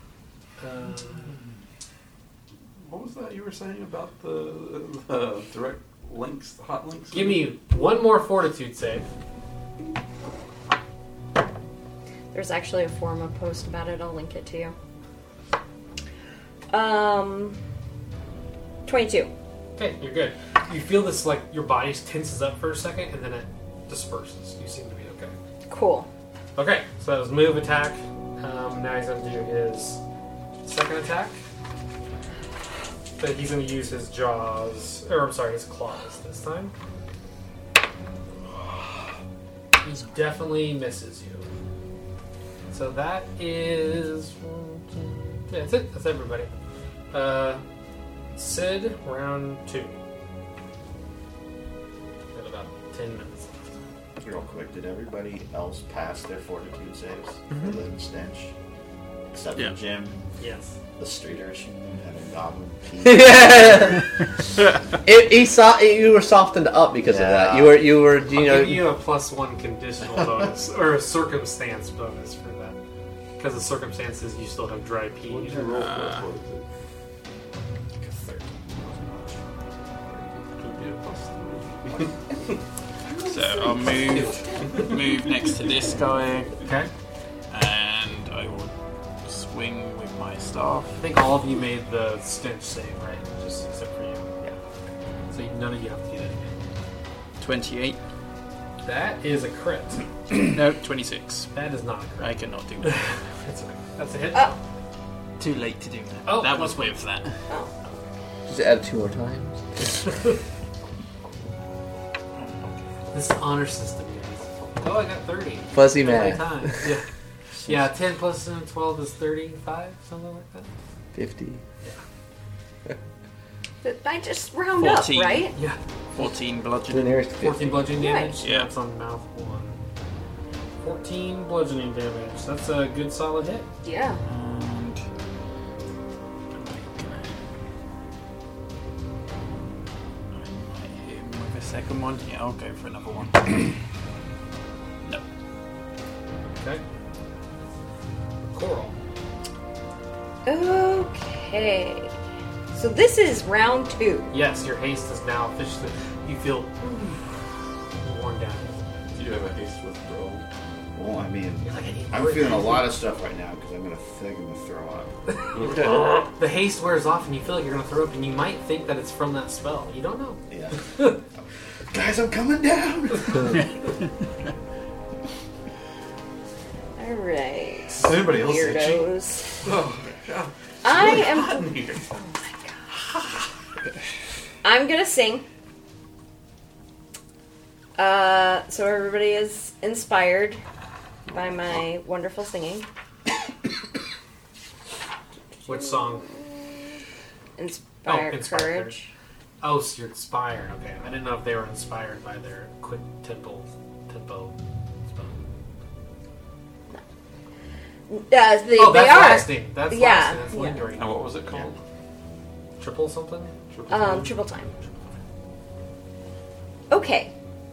what was that you were saying about the direct links, the hot links? give me one more fortitude save. There's actually a forum post about it. I'll link it to you. 22. Okay, you're good. You feel this like your body tenses up for a second and then it disperses. You seem to be okay. Cool. Okay, so that was move attack. Now he's going to do his second attack. But he's going to use his jaws, or I'm sorry, his claws this time. He definitely misses you. So that is... Yeah, that's it. That's everybody. Sid, round 2. Got about 10 minutes left. Real quick, did everybody else pass their fortitude saves for the stench? Except Yeah. for Jim, Yes. the street urchin, and a goblin. You were softened up because of that. Yeah. You were I'll give you a +1 conditional bonus, or a circumstance bonus for that. Because of circumstances, you still have dry pee. What did you roll for? What is it? Like a 13. Could be a +3. So I'll move next to this guy, Okay. and I will swing with my staff. I think all of you made the stench save, right? Just except for you. Yeah. So none of you have to do that again. 28. That is a crit. No, 26. That is not a crit. I cannot do that. That's a hit. Too late to do that. Oh, that was with that. Just add 2 more times. This is honor system, guys. Oh, I got 30. Fuzzy Every math. time. Yeah. Yeah, 10 plus 12 is 35, something like that. 50. I just round 14. up, right? Yeah. 14 The bludgeoning. nearest 50. 14 bludgeoning damage. Right. Yeah. That's on mouth 1. 14 bludgeoning damage. That's a good solid hit. Yeah. And Second one? Yeah, I'll go for another one. No. Okay. Coral. Okay. So this is round 2. Yes, your haste is now officially. You feel worn down. Do you have a haste withdrawal? Well, I mean, You're like, I need I'm more feeling a haste. lot of stuff right now because I'm gonna throw up. The haste wears off, and you feel like you're gonna throw up, and you might think that it's from that spell. You don't know. Yeah. Guys, I'm coming down. All right. Anybody else Weirdos. Oh God. I am. In here. I'm gonna sing. So everybody is inspired by my wonderful singing. Which song? Inspire Inspire courage. Oh, so you're inspired. Okay, I didn't know if they were inspired by their quick tempo spell. They Oh, that's are. lasting. That's Yeah, lasting. That's yeah. lingering. And what was it called? Triple something? Triple time. Okay.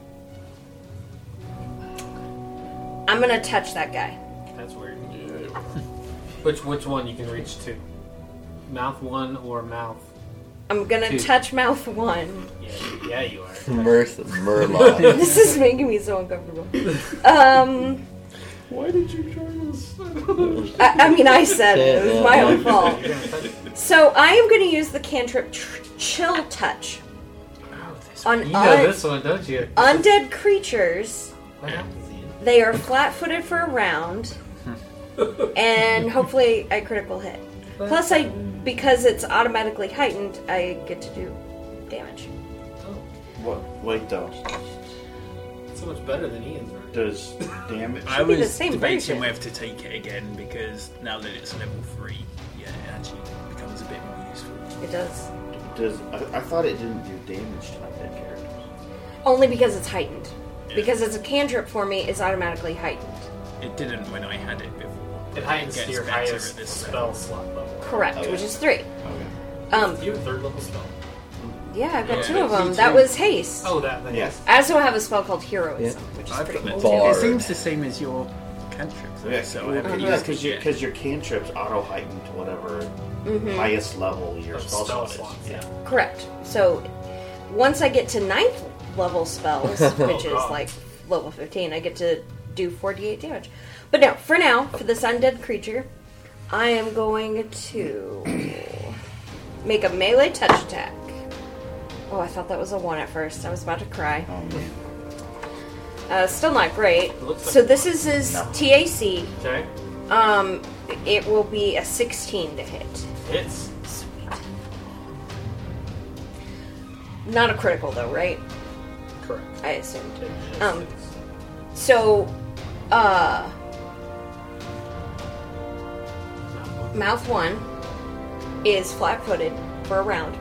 I'm gonna touch that guy. That's weird. Yeah. Which one you can reach to? Mouth 1 or mouth? I'm gonna 2? touch mouth 1. Yeah, you are. Murloc. This is making me so uncomfortable. Why did you join us? I mean, I said it. It was my own fault. You're gonna touch it. So I am going to use the cantrip Chill Touch on You know this one, don't you? undead creatures. What happens, Ian? They are flat-footed for a round, and hopefully a critical hit. Plus, because it's automatically heightened, I get to do damage. Oh, What? Wait, though. so much better than Ian's. Right? Does damage? I be the was same debating version. whether to take it again because now that it's level 3, yeah, it actually becomes a bit more useful. It does. I thought it didn't do damage to undead characters. Only because it's heightened. Yeah. Because it's a cantrip for me, it's automatically heightened. It didn't when I had it before. It heightens gets to your better highest at this spell slot level. Correct, Okay. which is 3. Okay. Do you have a third level spell? Yeah, I've got Yeah, 2 of me them. too. That was haste. Oh, that. Yes. I also have a spell called Heroism, which is I've pretty got cool. that. too. Bard. It seems the same as your cantrip, though, Yeah, so I haven't yeah, used it yet. because your cantrips auto heighten to whatever highest level your Of spell spell slot slots, is. yeah. Correct. So once I get to 9th level spells, which is God. like level 15, I get to do 48 damage. But no, for now, for this undead creature, I am going to make a melee touch attack. Oh, I thought that was a 1 at first. I was about to cry. Oh man. Still not great. looks like So this is his No. TAC. Okay. It will be a 16 to hit. Hits. Sweet. Not a critical though, right? Correct. I assumed. It Um, hits. So, Not one. mouth 1 is flat-footed for a round.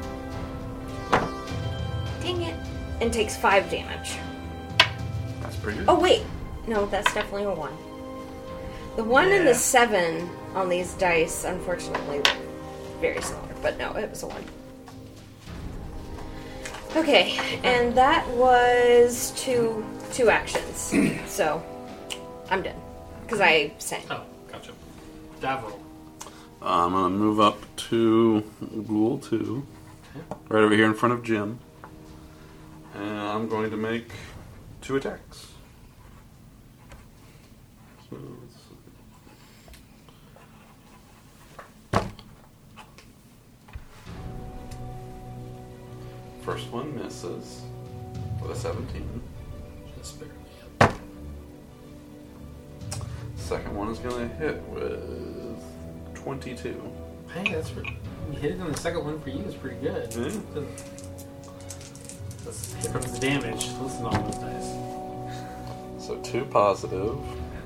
Dang it. And takes 5 damage. That's pretty good. Oh, wait. No, that's definitely a 1. The 1 and the 7 on these dice, unfortunately, were very similar. But no, it was a 1. Okay, and that was two actions. So, I'm done. Because I sang. Oh, gotcha. Davril. I'm going to move up to Ghoul 2, right over here in front of Jim. And I'm going to make 2 attacks. So let's see. First one misses with a 17. Just barely. Yep. Second one is going to hit with 22. Hey, that's hitting on the second one for you is pretty good. Yeah. Here comes the damage. Listen to all those dice. So 2 positive.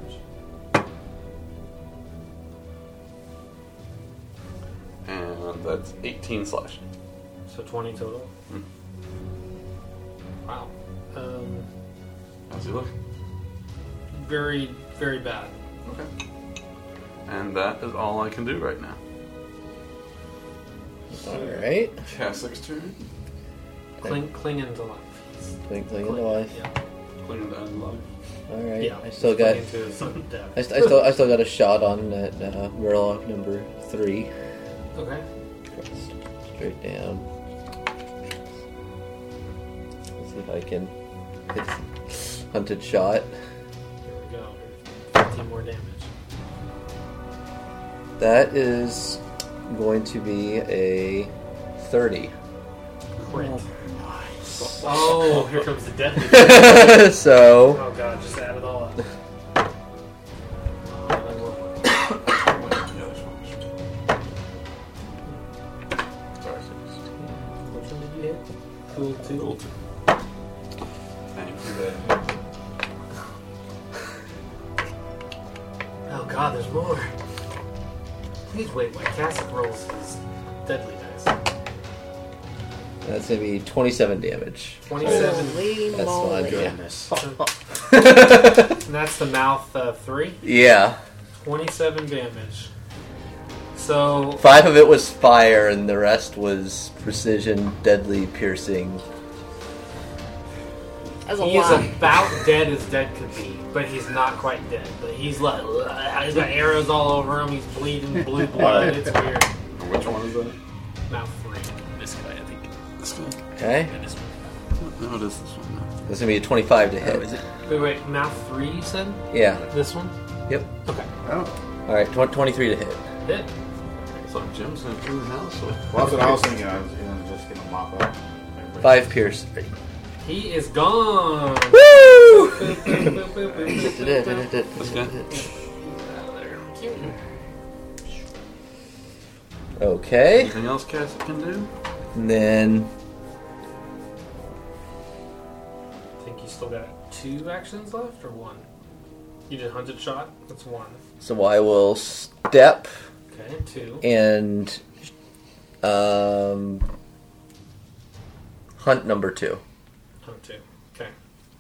And that's 18 slashing. So 20 total. Hmm. Wow. How's he look? Very, very bad. Okay. And that is all I can do right now. Alright. Cassic's turn. Clinging to life. Twinkling into life. Yeah. Clinging to end life. All right. Yeah. I still got. Into his sudden death. I still got a shot on that Murloc number 3. Okay. Straight down. Let's see if I can hit hunted shot. Here we go. 15 more damage. That is going to be a 30. Crit. Oh, here comes the death. So Oh god, just add it all up. Which one did you hit? Cool 2. Cool too. Thank you, Oh god, there's more. Please wait, my Cassock rolls his deadly dice. that's going to be 27 damage. 27. Holy That's moly. fine. Goodness. And that's the mouth 3. Yeah. 27 damage. So 5 of it was fire, and the rest was precision, deadly, piercing. That's a he is lot. about dead as dead could be, but he's not quite dead. But he's like, he's got arrows all over him. He's bleeding blue blood. It's weird. Which one is that? Mouth 3. This guy, I think. This one. Okay. And this one. No, it is this one. No. That's going to be a 25 to hit. Wait, mouth 3 you said? Yeah. This one? Yep. Okay. Oh. All right, 23 to hit. Hit. So Jim's gonna clean the house with. Well, that's what I was thinking. I was just gonna mop up. 5 pierce. He is gone. Woo! This guy. Okay. Anything else Cassock can do? And then I think you still got 2 actions left, or 1? You did hunted shot. That's 1. so I will step Okay, 2. and hunt number 2. Hunt 2. Okay.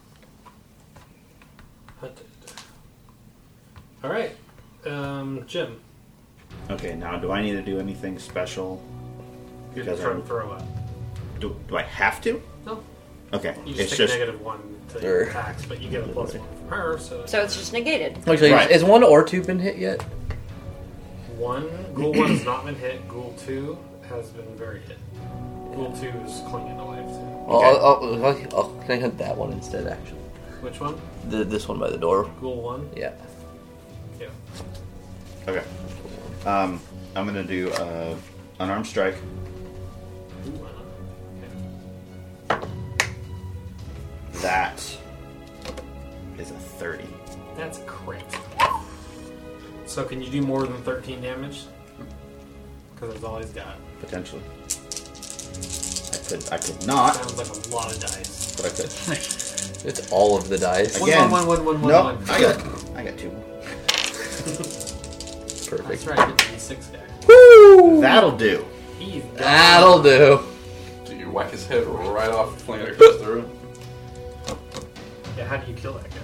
Hunted. All right, Jim. Okay, now do I need to do anything special? You Because can I'm- throw up. Do I have to? No, Okay, you it's just take just -1 to Sure. your attacks, but you get a +1 from her. So So it's just negated. Actually, Right. has 1 or 2 been hit yet? 1. Ghoul 1 has not been hit. Ghoul 2 has been very hit. Ghoul 2 is clinging to life too. Can I hunt that one instead, actually? Which one? This one by the door. Ghoul 1. Yeah. Yeah. okay. I'm gonna do unarmed strike. Ooh, okay. That is a 30. That's a crit. So can you do more than 13 damage? Because that's all he's got. Potentially. I could not, Sounds like a lot of dice. but I could. It's all of the dice. Again. One. No, I got 2 more. Perfect. That's right, it's the 6 guy. Woo! That'll do. He's gone. That'll do. Do you whack his head right off the flank that goes through? Yeah, how do you kill that guy?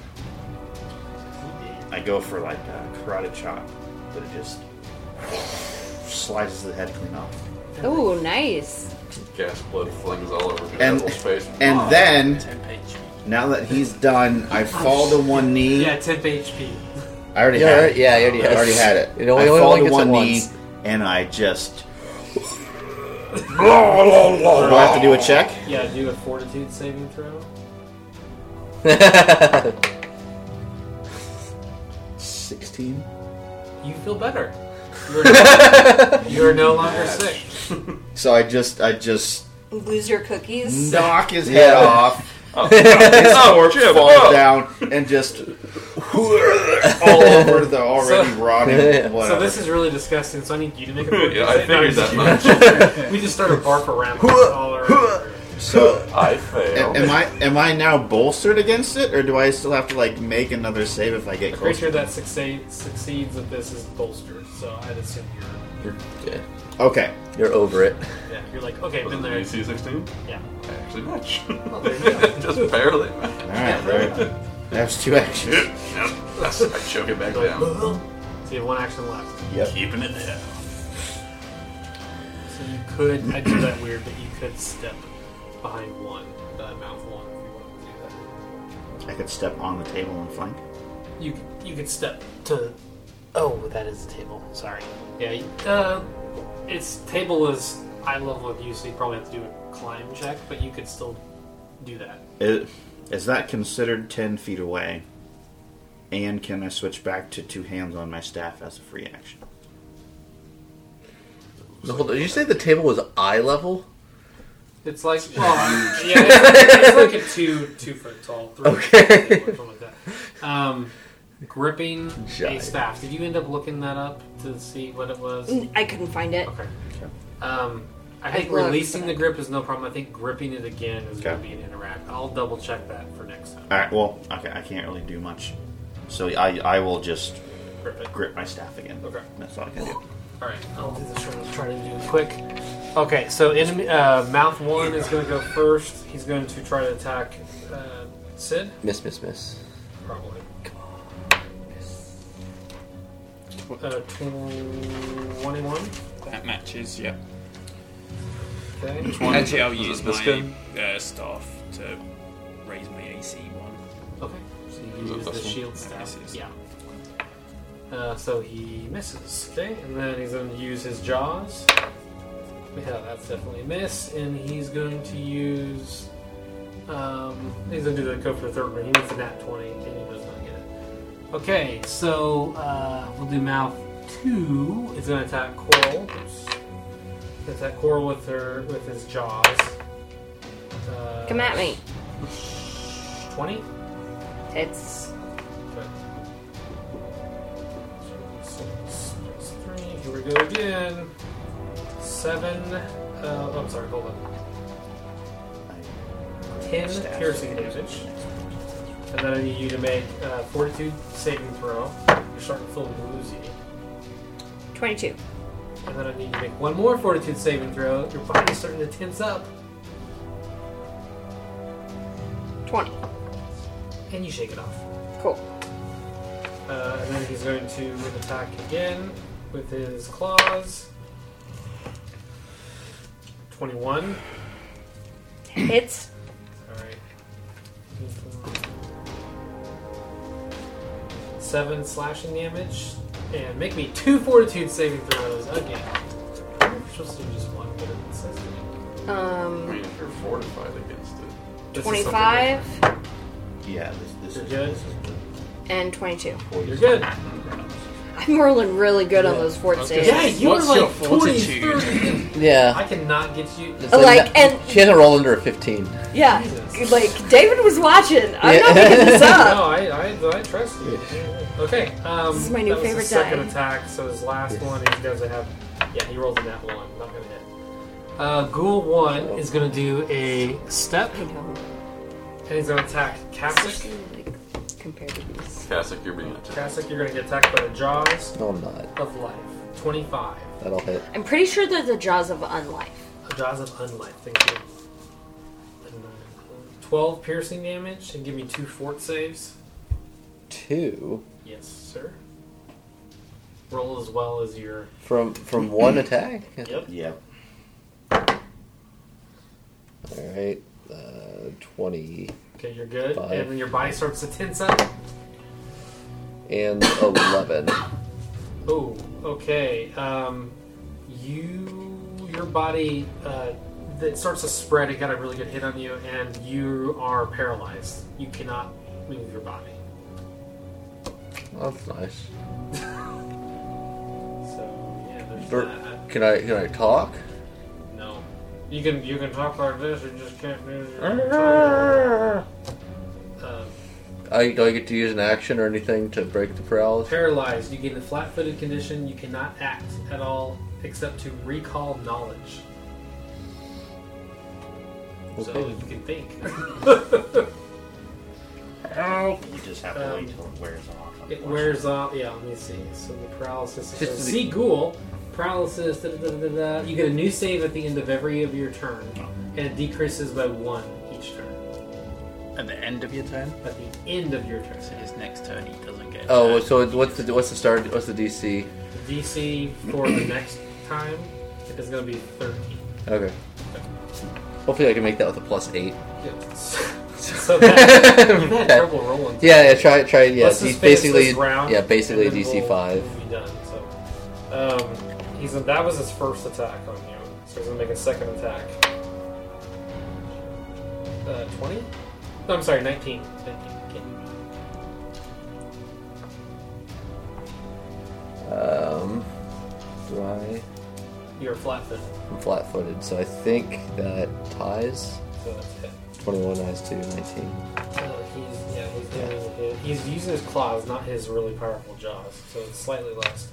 I go for like a karate chop, but it just slices the head clean off. Ooh, nice. Gas blood flings all over And- Hazel's face. And then, 10 HP. now that he's done, I fall to one knee. Yeah, 10 HP. I already Yeah, had right, it. yeah, you already I had it. already had it. You know, we I only fall to gets it one knee, once. and I just. Do I have to do a check? Yeah, do a fortitude saving throw. 16. You feel better. You're no longer sick. So I just Lose your cookies. knock his head Yeah. off. Oh, His corpse Jim, falls oh. down and just all over the already rotting. Yeah. Whatever. So this is really disgusting. So I need you to make a fortitude Yeah, I saving figured throw. that much. We just started barforama all around. So I failed. am I now bolstered against it, or do I still have to like make another save if I get The closer? creature that succeeds at this is bolstered. So I'd assume Yeah, Okay. you're over it. you're like, okay, Was been it there. AC 16? Yeah. I actually match. Oh, there you go. Just barely. All right. There. That's 2 actions. I choke it back down. So you have 1 action left. Yep. Keeping it there. So you could, I do that weird, but you could step behind 1, mouth 1 if I could step on the table and flank. You could step to. Oh, that is the table. Sorry. Yeah. Its table is eye level with you, so you probably have to do a climb check, but you could still do that. Is that considered 10 feet away? And can I switch back to 2 hands on my staff as a free action? No, hold on. Did you say the table was eye level? It's like, it's like a 2 foot tall, 3 Okay. foot, something like that. Gripping a Giant. staff. Did you end up looking that up to see what it was? I couldn't find it. Okay. I think looked, releasing but- the grip is no problem. I think gripping it again is going to Okay. be an interact. I'll double check that for next time. Alright, well, okay, I can't really do much. So I will just Grip it. grip my staff again. Okay. That's all I can do. Alright, I'll do this one. Let's try to do it quick. Okay, so enemy, Mouth 1 is going to go first. He's going to try to attack Sid. Miss. Probably. 21. That matches, yeah. Okay. Actually, I'll Is use it this my staff to raise my AC one. Okay. So you Is it use the this one? shield That staff. misses. Yeah. So he misses. Okay, and then he's going to use his jaws. Yeah, that's definitely a miss. And he's going to use. He's going to go for the third one. He needs a nat 20, and he does not get it. Okay, so we'll do Mouth 2. Is going to attack Coral. Oops. Attack Coral with his jaws. Come at me. 20. It's Okay. 6 plus 3. Here we go again. 7. I'm sorry, hold on. 10 piercing damage. And then I need you to make Fortitude saving throw. You're starting to feel woozy. 22. And then I need you to make one more Fortitude saving throw. Your body's starting to tense up. 20. And you shake it off. Cool. And then he's going to attack again with his claws. 21. Hits. Alright. 7 slashing damage. And make me 2 Fortitude saving throws again. You're supposed to do just one, but it says I mean, if you're fortified against it. this is 25 Yeah, this You're is good? This is and 22. something- You're good. I'm rolling really good on those fort saves. Yeah, you What's were your like 20, fortitude? 30. Yeah. I cannot get you. It's Like, and she hasn't rolled under a 15. yeah, Jesus. like David was watching. I'm not Yeah. making this No, up. I trust you. Okay. This is my new that was favorite his second die. attack. So his last one, he doesn't have. Yeah, he rolls a nat 1. Not gonna hit. Ghoul 1 is gonna do a step, I know. and he's gonna attack Kasich. Like, compared to these. Cassick, you're being attacked. Kasich, you're gonna get attacked by the jaws No, I'm not. of life. 25. That'll hit. I'm pretty sure they're the jaws of unlife. Jaws of unlife. Thank you. And, 12 piercing damage, and give me 2 fort saves. 2 Yes, sir. Roll as well as your. from one attack. Yep. Yep. All right. 20 Okay, you're good. 5. And then your body starts to tense up. and 11. Oh, okay. Your body, it starts to spread. It got a really good hit on you, and you are paralyzed. You cannot move your body. That's nice. So yeah, there's Bert, that. Can I talk? No, you can talk like this. You just can't move your tongue. Do I get to use an action or anything to break the paralysis? Paralyzed. You gain the flat-footed condition. You cannot act at all except to recall knowledge. So Okay. you can think. You just have to wait till it wears off. It wears off. Yeah, let me see. So the paralysis. Just Says, the- see ghoul. Paralysis. Da, da, da, da, da. You get a new save at the end of every of your turn, and it decreases by 1 each turn. At the end of your turn, At the end of your turn. so his next turn he doesn't get. Oh, so what's the start? What's the DC? The DC for the next time it is going to be 13. Okay. Hopefully, I can make that with a +8. Yep. so bad. You've had trouble rolling. Yeah, try. Yeah, Let's just finish basically, this round, yeah, basically and then DC 5. We'll be done. So, that was his first attack on you. So he's gonna make a second attack. 20? No, I'm sorry, 19. 19. Okay. Do I? You're flat-footed, I'm flat-footed, so I think that ties. so that's it. 21 ties to 19. He's using his claws, not his really powerful jaws, so it's slightly less.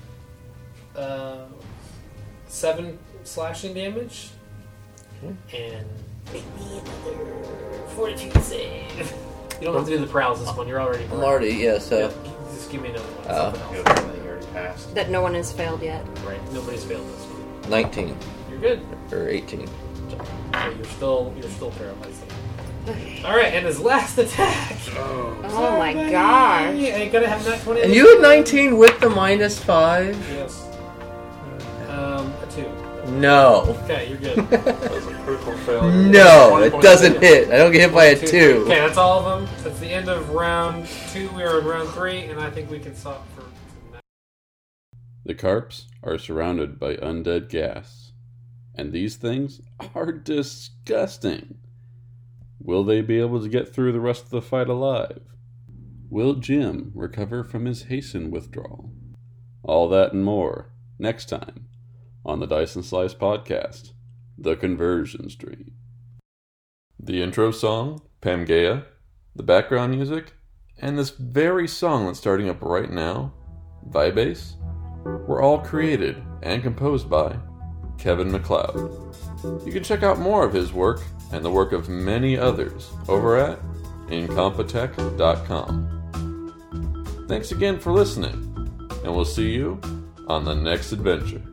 7 slashing damage, and make me another fortitude save. You don't have to do the paralysis one. You're already. I'm already, yeah. So Yeah, just give me another one. Oh. Something The else. other one that you already passed. That no one has failed yet. Right. Nobody's failed this one. 19 You're good. or 18. So you're still paralyzed. All right, and his last attack. Oh my gosh. Yeah, ain't gonna have that 20. And you had 19 with the -5? Yes. A 2. No. Okay, you're good. That was a critical failure. No, 20 it points doesn't of hit. I don't get hit by a 2. Okay, that's all of them. That's the end of round 2. We are in round 3, and I think we can stop for tonight. The carps are surrounded by undead gas, and these things are disgusting. Will they be able to get through the rest of the fight alive? Will Jim recover from his Hasten withdrawal? All that and more next time on the Dice and Slice podcast, The Conversion Stream. The intro song, Pangea, the background music, and this very song that's starting up right now, Vibase, were all created and composed by Kevin MacLeod. You can check out more of his work and the work of many others over at incompetech.com. Thanks again for listening, and we'll see you on the next adventure.